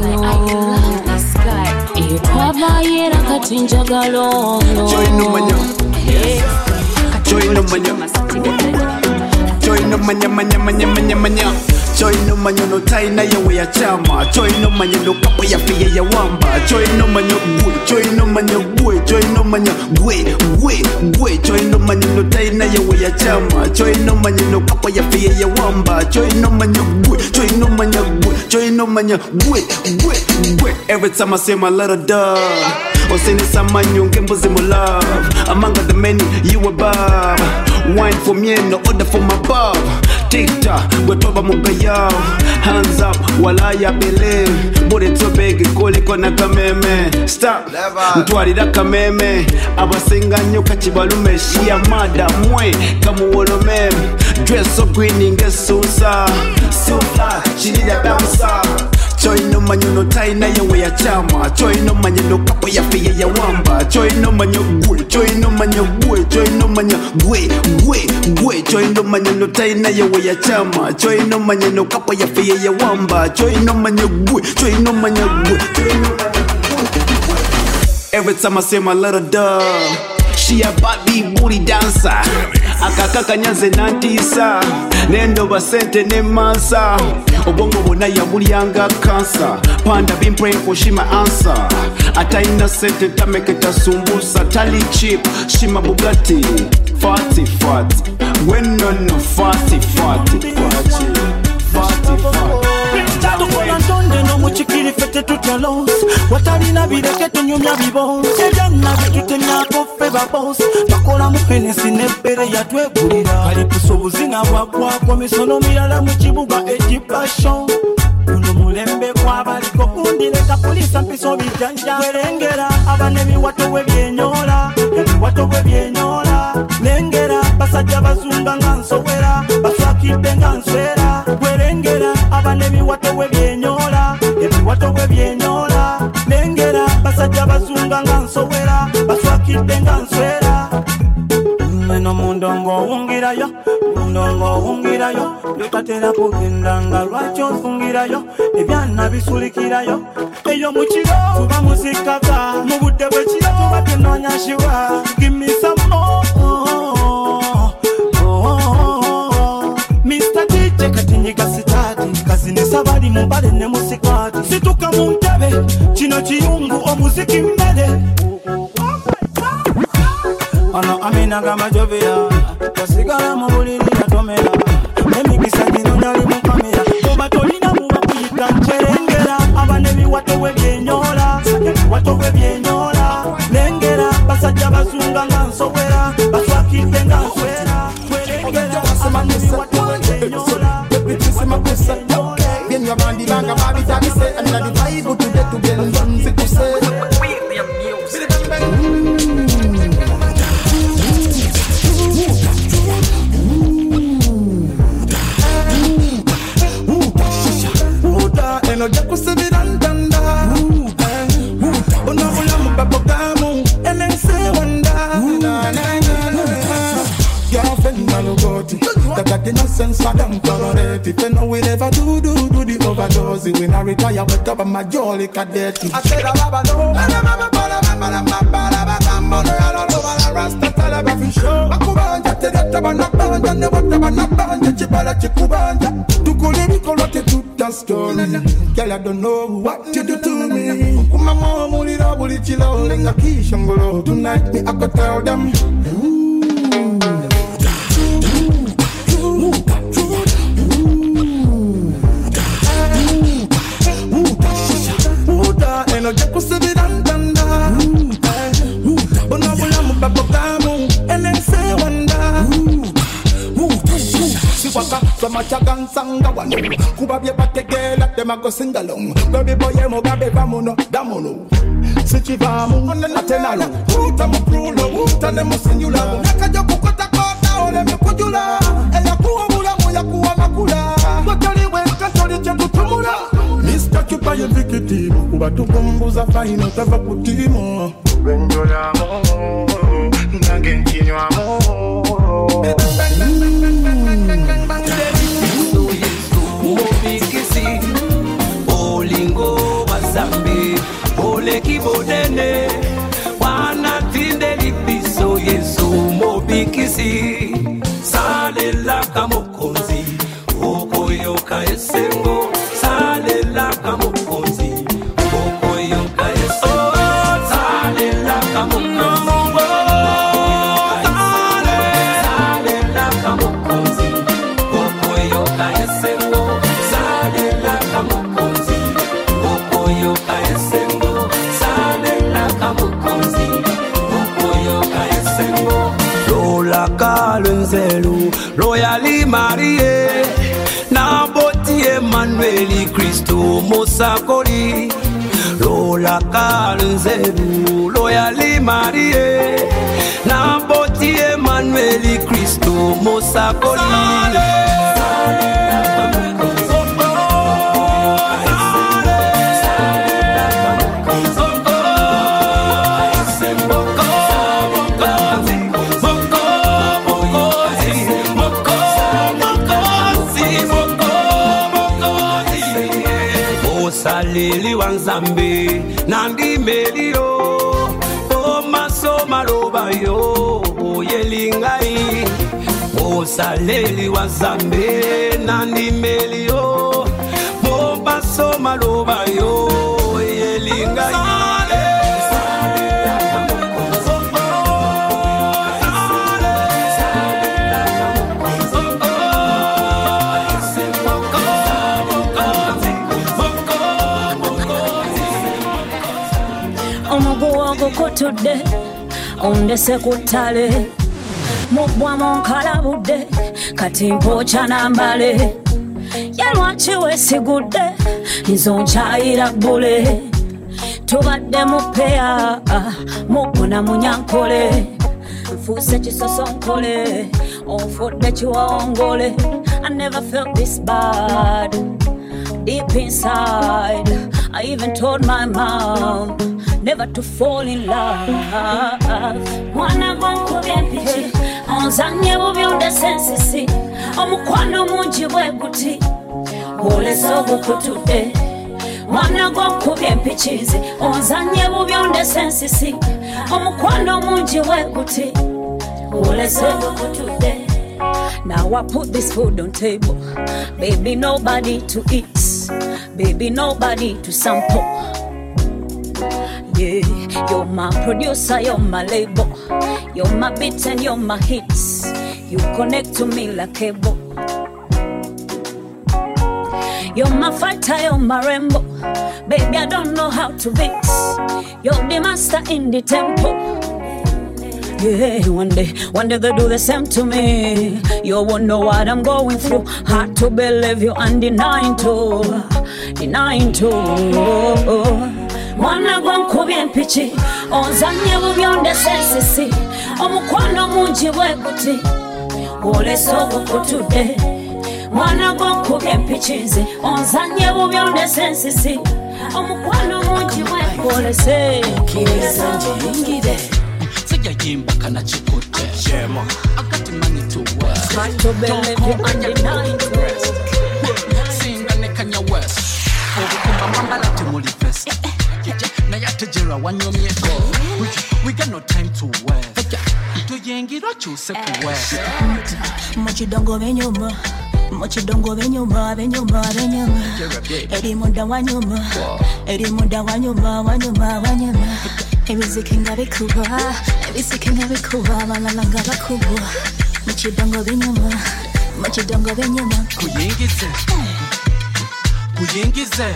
Iyo twabayera kati njagalo Join no manya Join no manya Join no manya Join no manya no taina yawe ya chama Join no manya no kapo ya fiye ya wamba Join no manya gwe Join no manya gwe Join no manya gwe Join no manya no taina yawe ya chama Join no manya no kapo ya fiye ya wamba Join no manya gwe Join no manya gwe Join no manya gwe Every time I say my little dog Osini samanyo ngembuzi mo love Among the many you above Wine for me and no order for my above Tic-tac, wetoba mugaya Hands up, wala ya believe Bode tobegi koli kona kameme Stop, ntwarira kameme Abasinga nyoka chibalume Shia mada mwe, kamu wolomeme Dress so green inge susa So fly, she need a bouncer Choi no manyo no tai na ya we ya chama. Choi no manyo no kapo ya fiye ya wamba. Choi no manyo gwe, choi no manyo gwe, choi no manyo gwe. Choi no manyo no tai na ya we ya chama. Choi no manyo no kapo ya fiye ya wamba. Choi no manyo gwe, choi no manyo gwe, choi no manyo gwe. Every time I say my little dog, she a body booty dancer. Akakaka nyanze nantisa, nendo basente ne mansa. Obongo bona ya mulianga cancer. Panda been praying for she my answer. Ata innocent tameke tasumbusa. Tali cheap, she my Bugatti. Fatty. When no fatty. No muchikiri fete tutalons watali na bireke tunyumya bibons ebyanna bitutemya kofe babons bakola mu penesi n'ebbere yatwegulira kali kusobuzinga bwagwako misono mirala mu kibuga ekipashon kuno mulembe kwabaliko kundileka polisa mpiso bijanja werengera abane biwato webyenyola lengera basajja bazunga nga nsowera baswakidde nga nswera werengera abane biwato webyenyola lengera basajja bazunga nga nsowera baswakidde nga nswera eno mundongo owungirayo lekatera kugenda nga lwaki onfungirayo ebyana bisulikirayo eyo mukiro tuba muzikava mu budde bwekiro tuba tunonyashiwa gimisa Mr. DJ katinyiga sitati kazinisa bali mumbale ne musikwati situka mu ntebe kino kiyungu omuziki mbele Ano amina gama jovera kasigala mu buliri yatomera emikisa gino nali mu kamera oba tolina muba kuyita ncherengera abane biwato webyenyola lengera basajja bazunga nga nsowera baswakidde nga nswera werengera abane biwato webyenyola bien your bandi banga babi tabi say and the vibe to get to get on to say no jaku sevirandanda ona ulamu babogamu elense wanda girlfriend malugoti that the nonsense madam tolerate if no we never do the overdose we na retire with up my jolly cadet I said baba no rasta tala ba fisho akubanja tete bana banja ne bana banja chibala chikubanja tukule bikolote story. Girl, I don't know what you do to me. Kuma mama mulira buli chilo lenga kishangolo. Tonight me I could tell them. Eno jaku sevirandanda. Bona bula mubabokamu enense wanda. Siwaka sama chagang sanga wano kuba bye bategela tema go sing along baby boy mo gabe vamono damono sichivamu atenalo uta mo prulo uta ne mo sinjula nakajo kukota kota ole me kujula ela kuwa mula moya kuwa makula gotali wenka toli chetu tumula Mr. Chupa ye vikiti kuba tukumbuza faino tava kutimo benjola mo nangenkinywa mo Olingo Bazambi Ole Kibodene Wana Tinde Lipiso Yesu Mobikisi Sale la Kamokonzi Okoyoka Esengo Sale la Kamokonzi Okoyoka Esengo Sale la Kamokonzi Kalenzelu Royally Marie Naboti Emmanuel Christo Mosakoli Lola Kalenzelu Royally Marie Naboti Emmanuel Christo Mosakoli wanzambe nandi melio o maso maloba yo yelingai o saleli wanzambe nandi melio o maso maloba yo yelingai Today, on the sekutale, mubwa monkalabudde, kati mpocha nambale, yalwachi wesigudde, nzo nchayira bule, tubadde mupea, mubuna munyankole, nfuse chisosonkole, onfudde chiwaongole, I never felt this bad, deep inside, I even told my mom, never to fall in love. Mwana gwangu byempichi onzanye bubyonde sensisi omukwano mungi bweguti oleso gukutudde. Mwana gwangu byempichizi onzanye bubyonde sensisi omukwano mungi bweguti oleso gukutudde. Now I put this food on table, baby nobody to eat, baby nobody to sample. Yeah, you're my producer, you're my label, you're my beats and you're my hits. You connect to me like cable. You're my fighter, you're my rainbow. Baby, I don't know how to mix. You're the master in the tempo. Yeah, one day they do the same to me. You won't know what I'm going through. Hard to believe you and denying to. Mwana gwangu byempichi onzanye bubyonde sensisi omukwano mungi bweguti oleso gukutudde. Mwana gwangu byempichizi onzanye bubyonde sensisi omukwano mungi bwegolese kireza njingire sijja jimba kana chikutte jemo akati money to work hard to believe you and denying to. Singa ne Kanye West obukumba mambala timuli fest. We got no time to waste. Tuyengira chuse kuwest. Mochidongo benyuma, mochidongo benyuma. Eri muda wanyuma, eri muda wanyuma. Ebiziki ngabikuba, balalanga bakuba. Mochidongo benyuma. Kuyengize.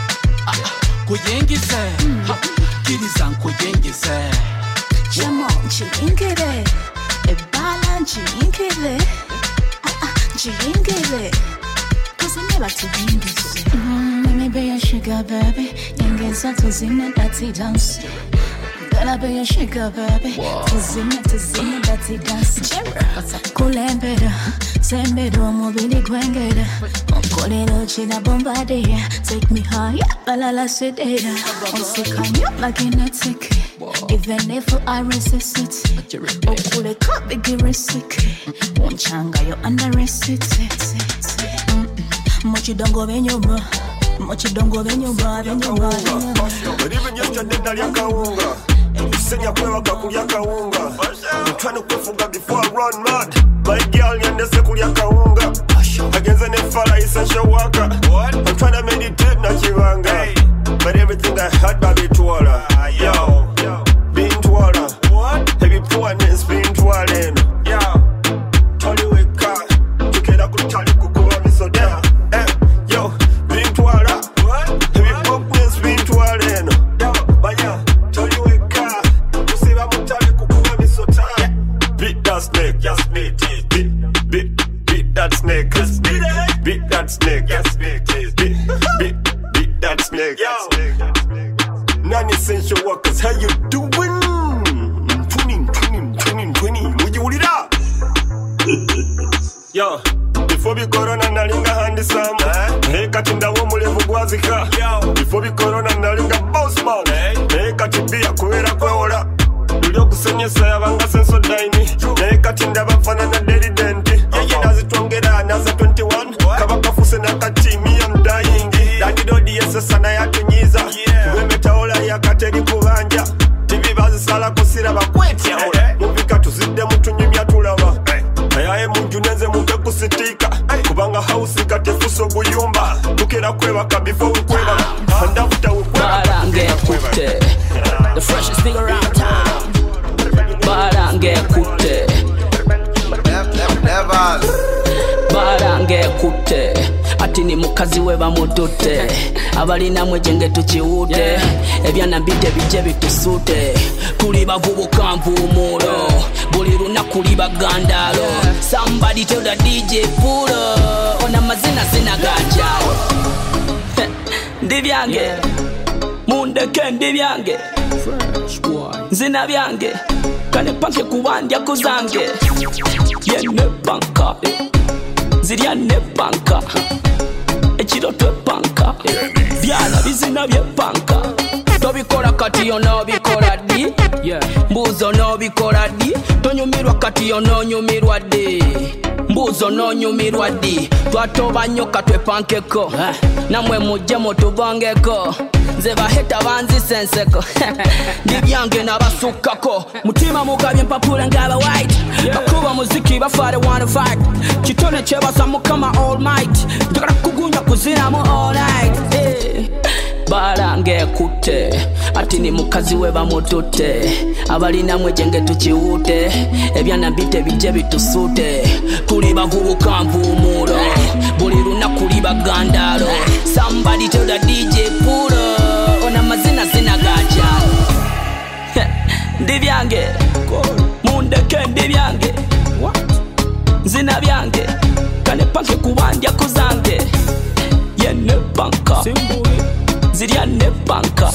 Kiriza nkuyengize Jamo nchiyingire Ebala nchiyingire Nchiyingire Kuzine batuyingize Let me be your sugar baby Yingiza tuzine dati dance Gonna be your sugar baby Tuzine dati dance Kulembera Sembera omubili gwengera Okolero china bombardier Take me higher, balala sedera Onsikanya like in a ticket Even if I resist it Okule kabigi resike Onchanga yo underestimate Mochidongo benyuma But even yesterday nalya kawunga Senya kwewaka kulya kawunga I'm trying to kwefuga before I run mad My girl yandese kulya kawunga Agenze nefala essential worker I'm trying to meditate na kibanga But everything I had babi twala Yo, being twala Heavy poorness being twalen Toli weka Tukeda kutali kukuwa misoda Yo, being twala Heavy poorness being twalen Baya, toli weka Kusiba mutali kukuwa misoda Beat that snake, just beat it Beat that snake, just beat it Beat that snake, just beat it Beat that snake, non-essential workers, how you doing? Tuning, would you it up? Yo, before we corona nalinga handsome Hey katinda wo mulevu gwazika Before we corona nalinga boss man Hey katibia kuwera kweola Lulio kusenyesa yabanga senso daini Hey katinda bafana na daily denti Yeye nazitwongera naza 21 Kabaka fuse na katimi I'm dying Dadi dodi yesa sana yatunyiza wetya muvika tuzidde mutunyumya tulaba ayaye munju nenze muke kusitika kubanga house katefuso guyumba tukera kwebaka before wekweba andafuta wekweba the freshest thing around town barange kutte barange kutte ati ni mukazi we bamututte abalina mwejenge tukiwute ebyana mbite bijje bitusute tuli bavubuka nvuumulo buli lunaku li bagandalo somebody tell the DJ pulo ona mazina zinagajawo ndi byange mundeke ndi byange nzina byange kane panke kubandya kuzange yene banka zirya ne banka ekiroto banka byala bizina bye banka tobikola kati ono bikola di mbuzo no bikola di tonyumirwa kati ono nyumirwa di mbuzo no nyumirwa di twatoba nyoka twepankeko namwe mujje mutubongeko nze baheta banzi senseko ndibyange nabasukako mutima mugabye mpapula ngaba white bakuba muziki bafare wanna fight kitone chebasa mukama all might njagala kugunya kuzina mu all night barange kutte ati ni mukazi we bamututte abalina mwejenge tukiwute ebyana mbite bijje bitusute tuli bavubuka nvuumulo buli lunaku li bagandalo somebody tell the DJ pulo ona mazina zinagaja ndi byange mundeke ndi byange nzina byange kane panke kubandya kuzange yene banka zirya ne banka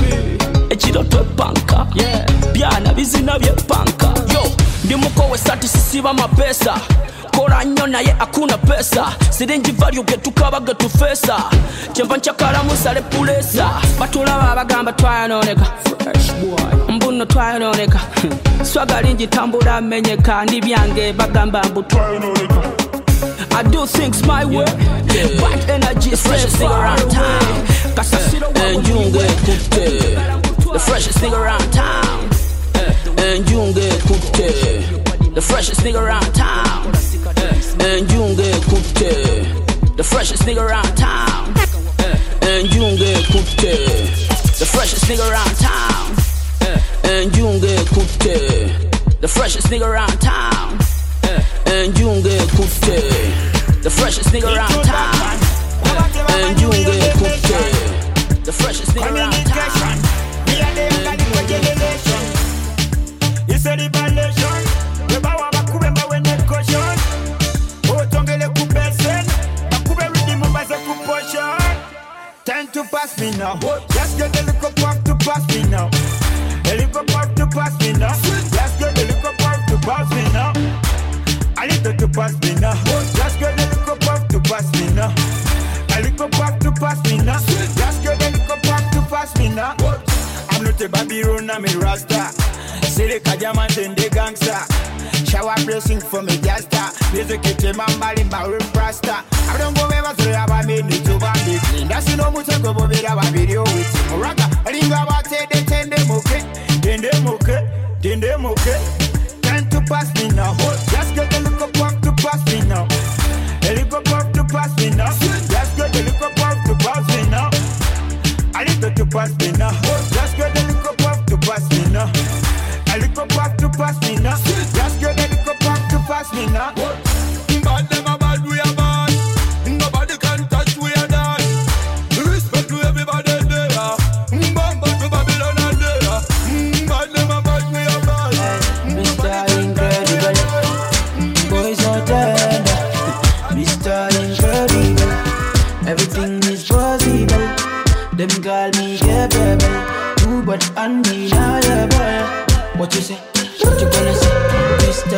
ekiroto banka byana bizina bye banka yo ndi mukowe sati sisiba mapesa kola nnyo naye akuna pesa siringi value getukabaga tufesa kyemva nkyakalamu sale pulesa batulaba abagamba twayononeka mbuno twayononeka swaga lingi tambula amenyeka ndi byange bagamba mbu twayononeka I do things my way, but energy stays around town. And Junge Kutte, the freshest nigga around town. And Junge Kutte, the freshest nigga around town. And Junge Kutte, the freshest nigga around town. And Junge Kutte, the freshest nigga around town. And Junge Kutte, the freshest nigga around town. And Junge Kutte, the freshest nigga around town. And Junge Kutte, the freshest nigga around town. We are the younger generation. You say the violation. We bawa bakubemba wene caution. Oh, tongele kupesen. Bakube ready mumba za kuposha. Time to pass me now. Just get the little pop to pass me now. A little pop to pass me now. Just get the little pop to pass me now. A little to pass me now. Just get the little pop to pass me now. A little pop to pass me now. Just get the little pop to pass me now. I'm not a Babylon, I'm a Rasta. Silly Kajaman and the gangster. Shower blessing for me, just that. Music it in my body, my real Rasta. I don't go ever through about me, need to buy me clean. That's no more to go over our video with Moraka. I think about it, they tend them okay. Then them okay. Then them okay. Time to pass me now. Just get a little pop to pass me now. A little pop to pass me now. Just get a little pop to pass me now. A little to pass me now. Just get a little pop to pass me now. A little pop to pass me now. Just get a little pop to pass me now. Bad them a bad, we are bad. Nobody can touch, we are done. Respect to everybody there. Bamba to Babylon and there. Bad them a bad, we are bad. Mr. Incredible, boys are tender. Mr. Incredible, everything is possible. Them call me capable, do but undeniable. What you say? What you gonna say, Mr.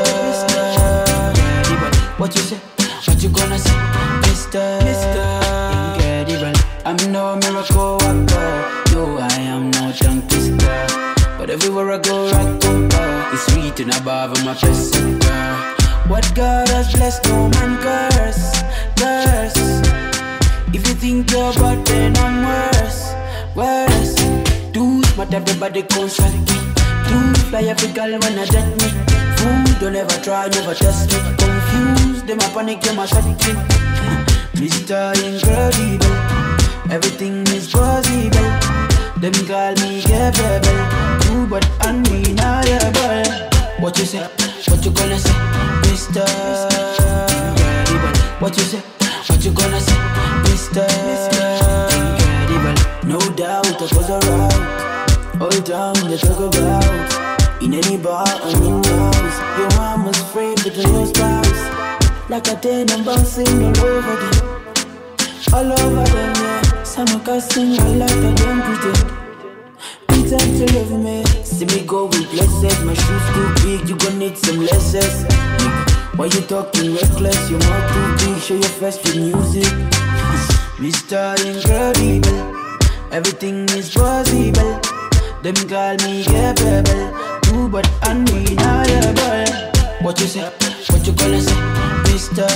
Incredible? What you say? What you gonna say, Mr. Incredible? I'm no miracle worker, no, I am no tongue twister. But everywhere I go, I come back. It's sweet and above my presenter. What God has blessed, no man curse, curse. If you think you're bad, then I'm worse, worse. Do it, but everybody consent. Too fly every girl when I jet me. Food, don't ever try, never test me. Confused, them a panic, them a shut me. Mr. Incredible, everything is possible. Them call me capable, too but undeniable. What you say? What you gonna say, Mr. Incredible? What you say? What you gonna say, Mr. Incredible? No doubt, I was around. All down, they talk about. In any bar or in house, your mama's free with your spouse. Like a 10, I'm bouncing all over them. All over them, yeah. Some are cussing, I like that them pretend. Pretend to love me. See me go with blessed. My shoes too big, you gon' need some lessons. Why you talking reckless? Your mouth too big, show your face with music. Mr. Incredible, everything is possible. Them call me capable, too but undeniable. What you say? What you gonna say, Mr.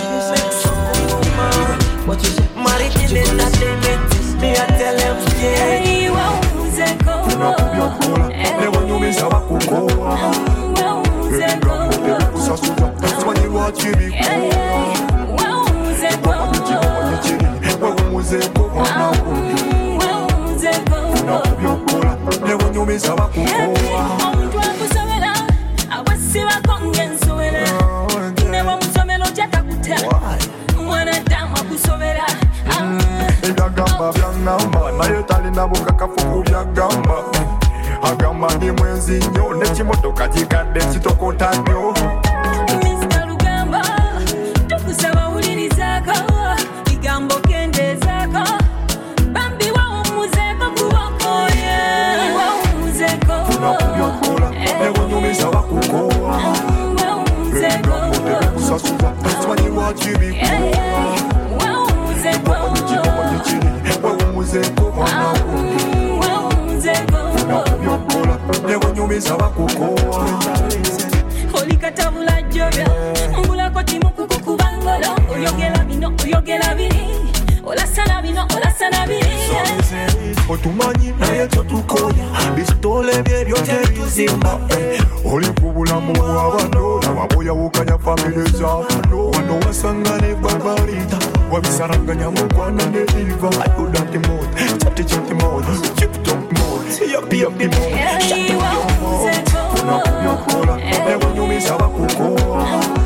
What you say? Maritin entertainment, me I tell them, yeah. Hey, wow, Zeko. Never knew me, so I could go. That's when you watch me. Wow, Zeko. Never knew me, so I could go. Gamba byangamba naye talina bukakafu byagamba agamba ndi mwenzi nnyo n'ekimotoka kikadde kitokota nnyo Mr. Lugamba tukusaba wulirizaako kigambo kendezaako bambi wawumuzeeko kubakoye wawumuzeeko tunakubyokola nebonyumisa bakukowa kusasuza simanyiwa kibikuwa olikatabula jjobya mbulako timukuku kubangolo oyogera bino oyogera biri olasana bino olasana biri otumanyi naye totukonya bisitole byebyo tebizimba oli ku bulamu bw'abano nababoyawukanya famire z'abano wano wasangane barbarita wabisaranganya mukwana ne diva ayodanti mod chati mod chiptop mod yapi mod tunakunyokola nebonyumisa bakukoa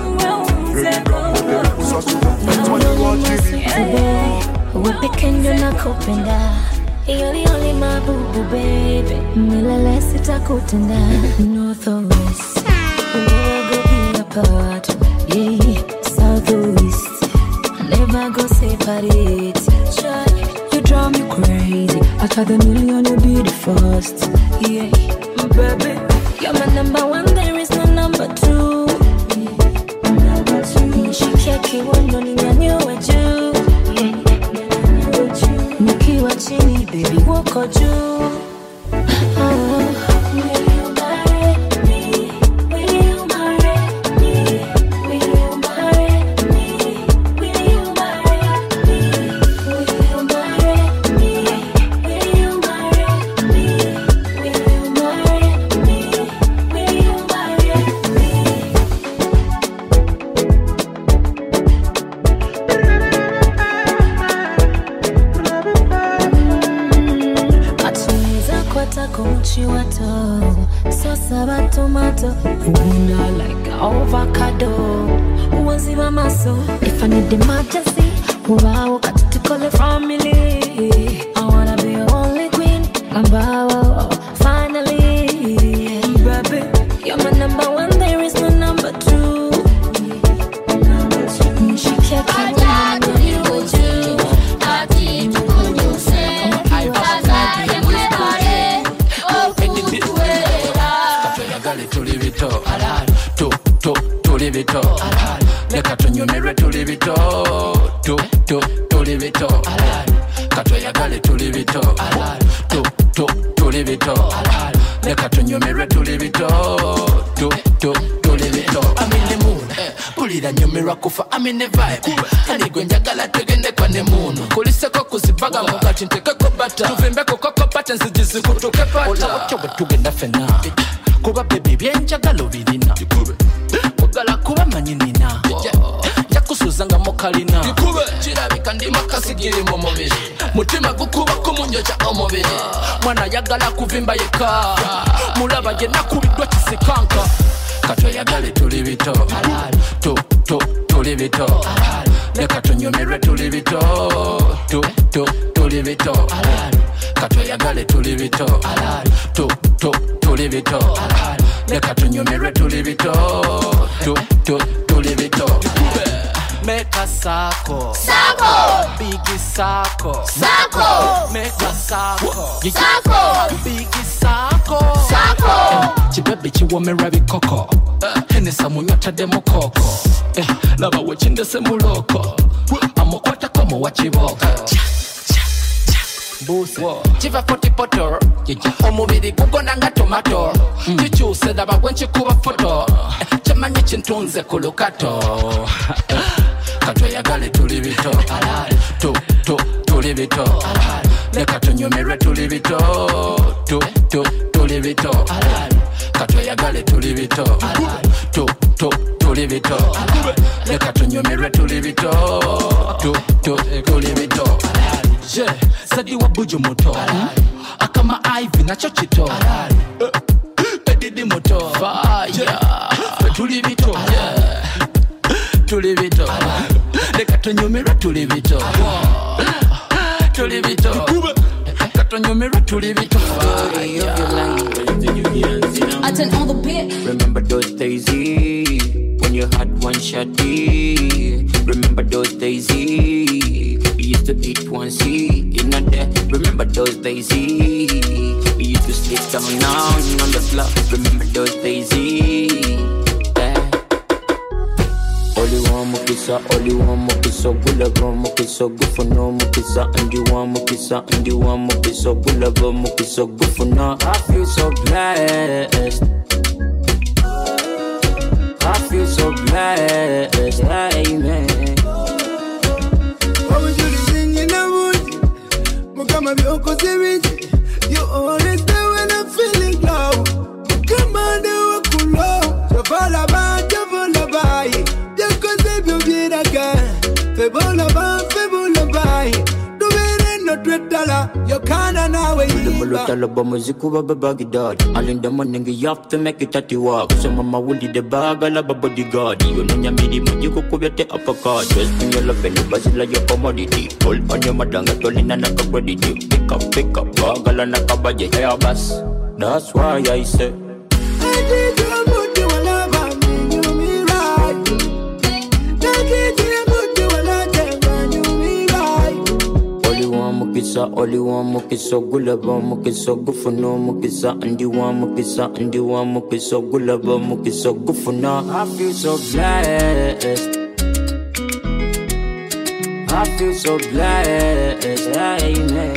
wewe peke ndio nakupenda. You're the only my boo baby. Milele sitakutenda. North or west, we'll never go be apart. Yeah, south or east, never go separate. You drive me crazy. I try the million, you be the first. Yeah, baby, you're my number one. There is no number two. Number two. She can't keep on running and you with you. Nikiwa chini, baby, walk on you. Will you marry me? Will you marry me? Will you marry me? Will you marry me? Will you marry me? Will you marry me? Will you marry me? Will you marry me? Chiwato, sosa ba tomato, una like avocado. Uwazi mama so, if I need the majesty, wow, got to call a family. I wanna be your only queen, wow, finally, baby, you're my number one. There is no number two. She can't keep on you with you. I keep on you say, tulibito leka tunyumirwe tulibito tulibito katoyagale tulibito tulibito leka tunyumirwe tulibito tulibito I'm in the mood pulira nyumirwa kufa I'm in the vibe kanigwe njagala tugende kwa ne moon kuliseko kuzibaga mukati ntekeko bata tuvimbeko koko pata nzijizi kutuke pata olawacho bwe tugenda fena kuba baby byenjagala birina ogala kuba manyinina yakusuzanga mokalina kirabika ndi makasi giri mu mubiri mutima gukuba kumunyoja omubiri mwana yagala kuvimba yeka mulaba je nakubidwa kisikanka kato yagale tuli bito tuli bito leka tunyumirwe tuli bito tuli bito kato yagale tuli bito tuli bito leka tunyumirwe tuli bito tuli bito Meka sako Biggie sako Meka sako Biggie sako Chibebi chiwomera bikoko Henesa munyota demo koko Laba wechinde se muloko Amokwata komo wachiboko Chiva 40 poto omubiri gugonanga tomato chichuse daba wenchi kuba foto chamanye chintunze kulukato kato yagale tuli bito tuli bito leka tunyumirwe tuli bito tuli bito kato yagale tuli bito tuli bito leka tunyumirwe tuli bito tuli bito yeah sadi wa buju moto akama Ivy na chochito edidi moto fire tuli bito tuli bito leka tunyumirwe tuli bito katonyumirwe tuli bito I turn on the beat. Remember those days when you had one shotty. Remember those days we used to eat one seed in a day. Remember those days we used to sleep down on the floor. Remember those days Only one mukisa, gulaba mukisa, gufuna mukisa, and you want mukisa, and you want mukisa, gulaba mukisa, gufuna. I feel so blessed. I feel so blessed. Amen. What would you sing in the woods? Mukama bioko sewiji. You always there when I'm feeling low. Mukama de wakulo. Javala ba. Febola ba, do it no $3. You can't now way. The music over bagidad. All in the morning you have to make it at you walk. So mama will the bag all about bodyguard. You know your minimum you go cover the upper card. Just in your love and basila your commodity. Hold on your madanga tolling and a commodity. Pick up, bag all and a cabaje hair bus. That's why I say I did you put you love me, you me right. Take it. Only one mukisa, gulaba mukisa, gufuna mukisa, and you want mukisa, and you want mukisa, gulaba mukisa, gufuna. I feel so blessed. I feel so blessed. Amen.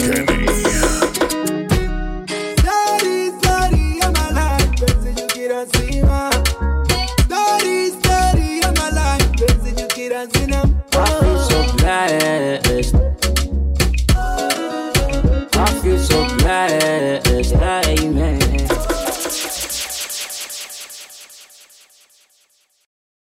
Sorry, I'm alive, pensé yo quiero encima. Sorry, I'm alive, pensé yo quiero encima. I feel so blessed. I feel so blessed, amen.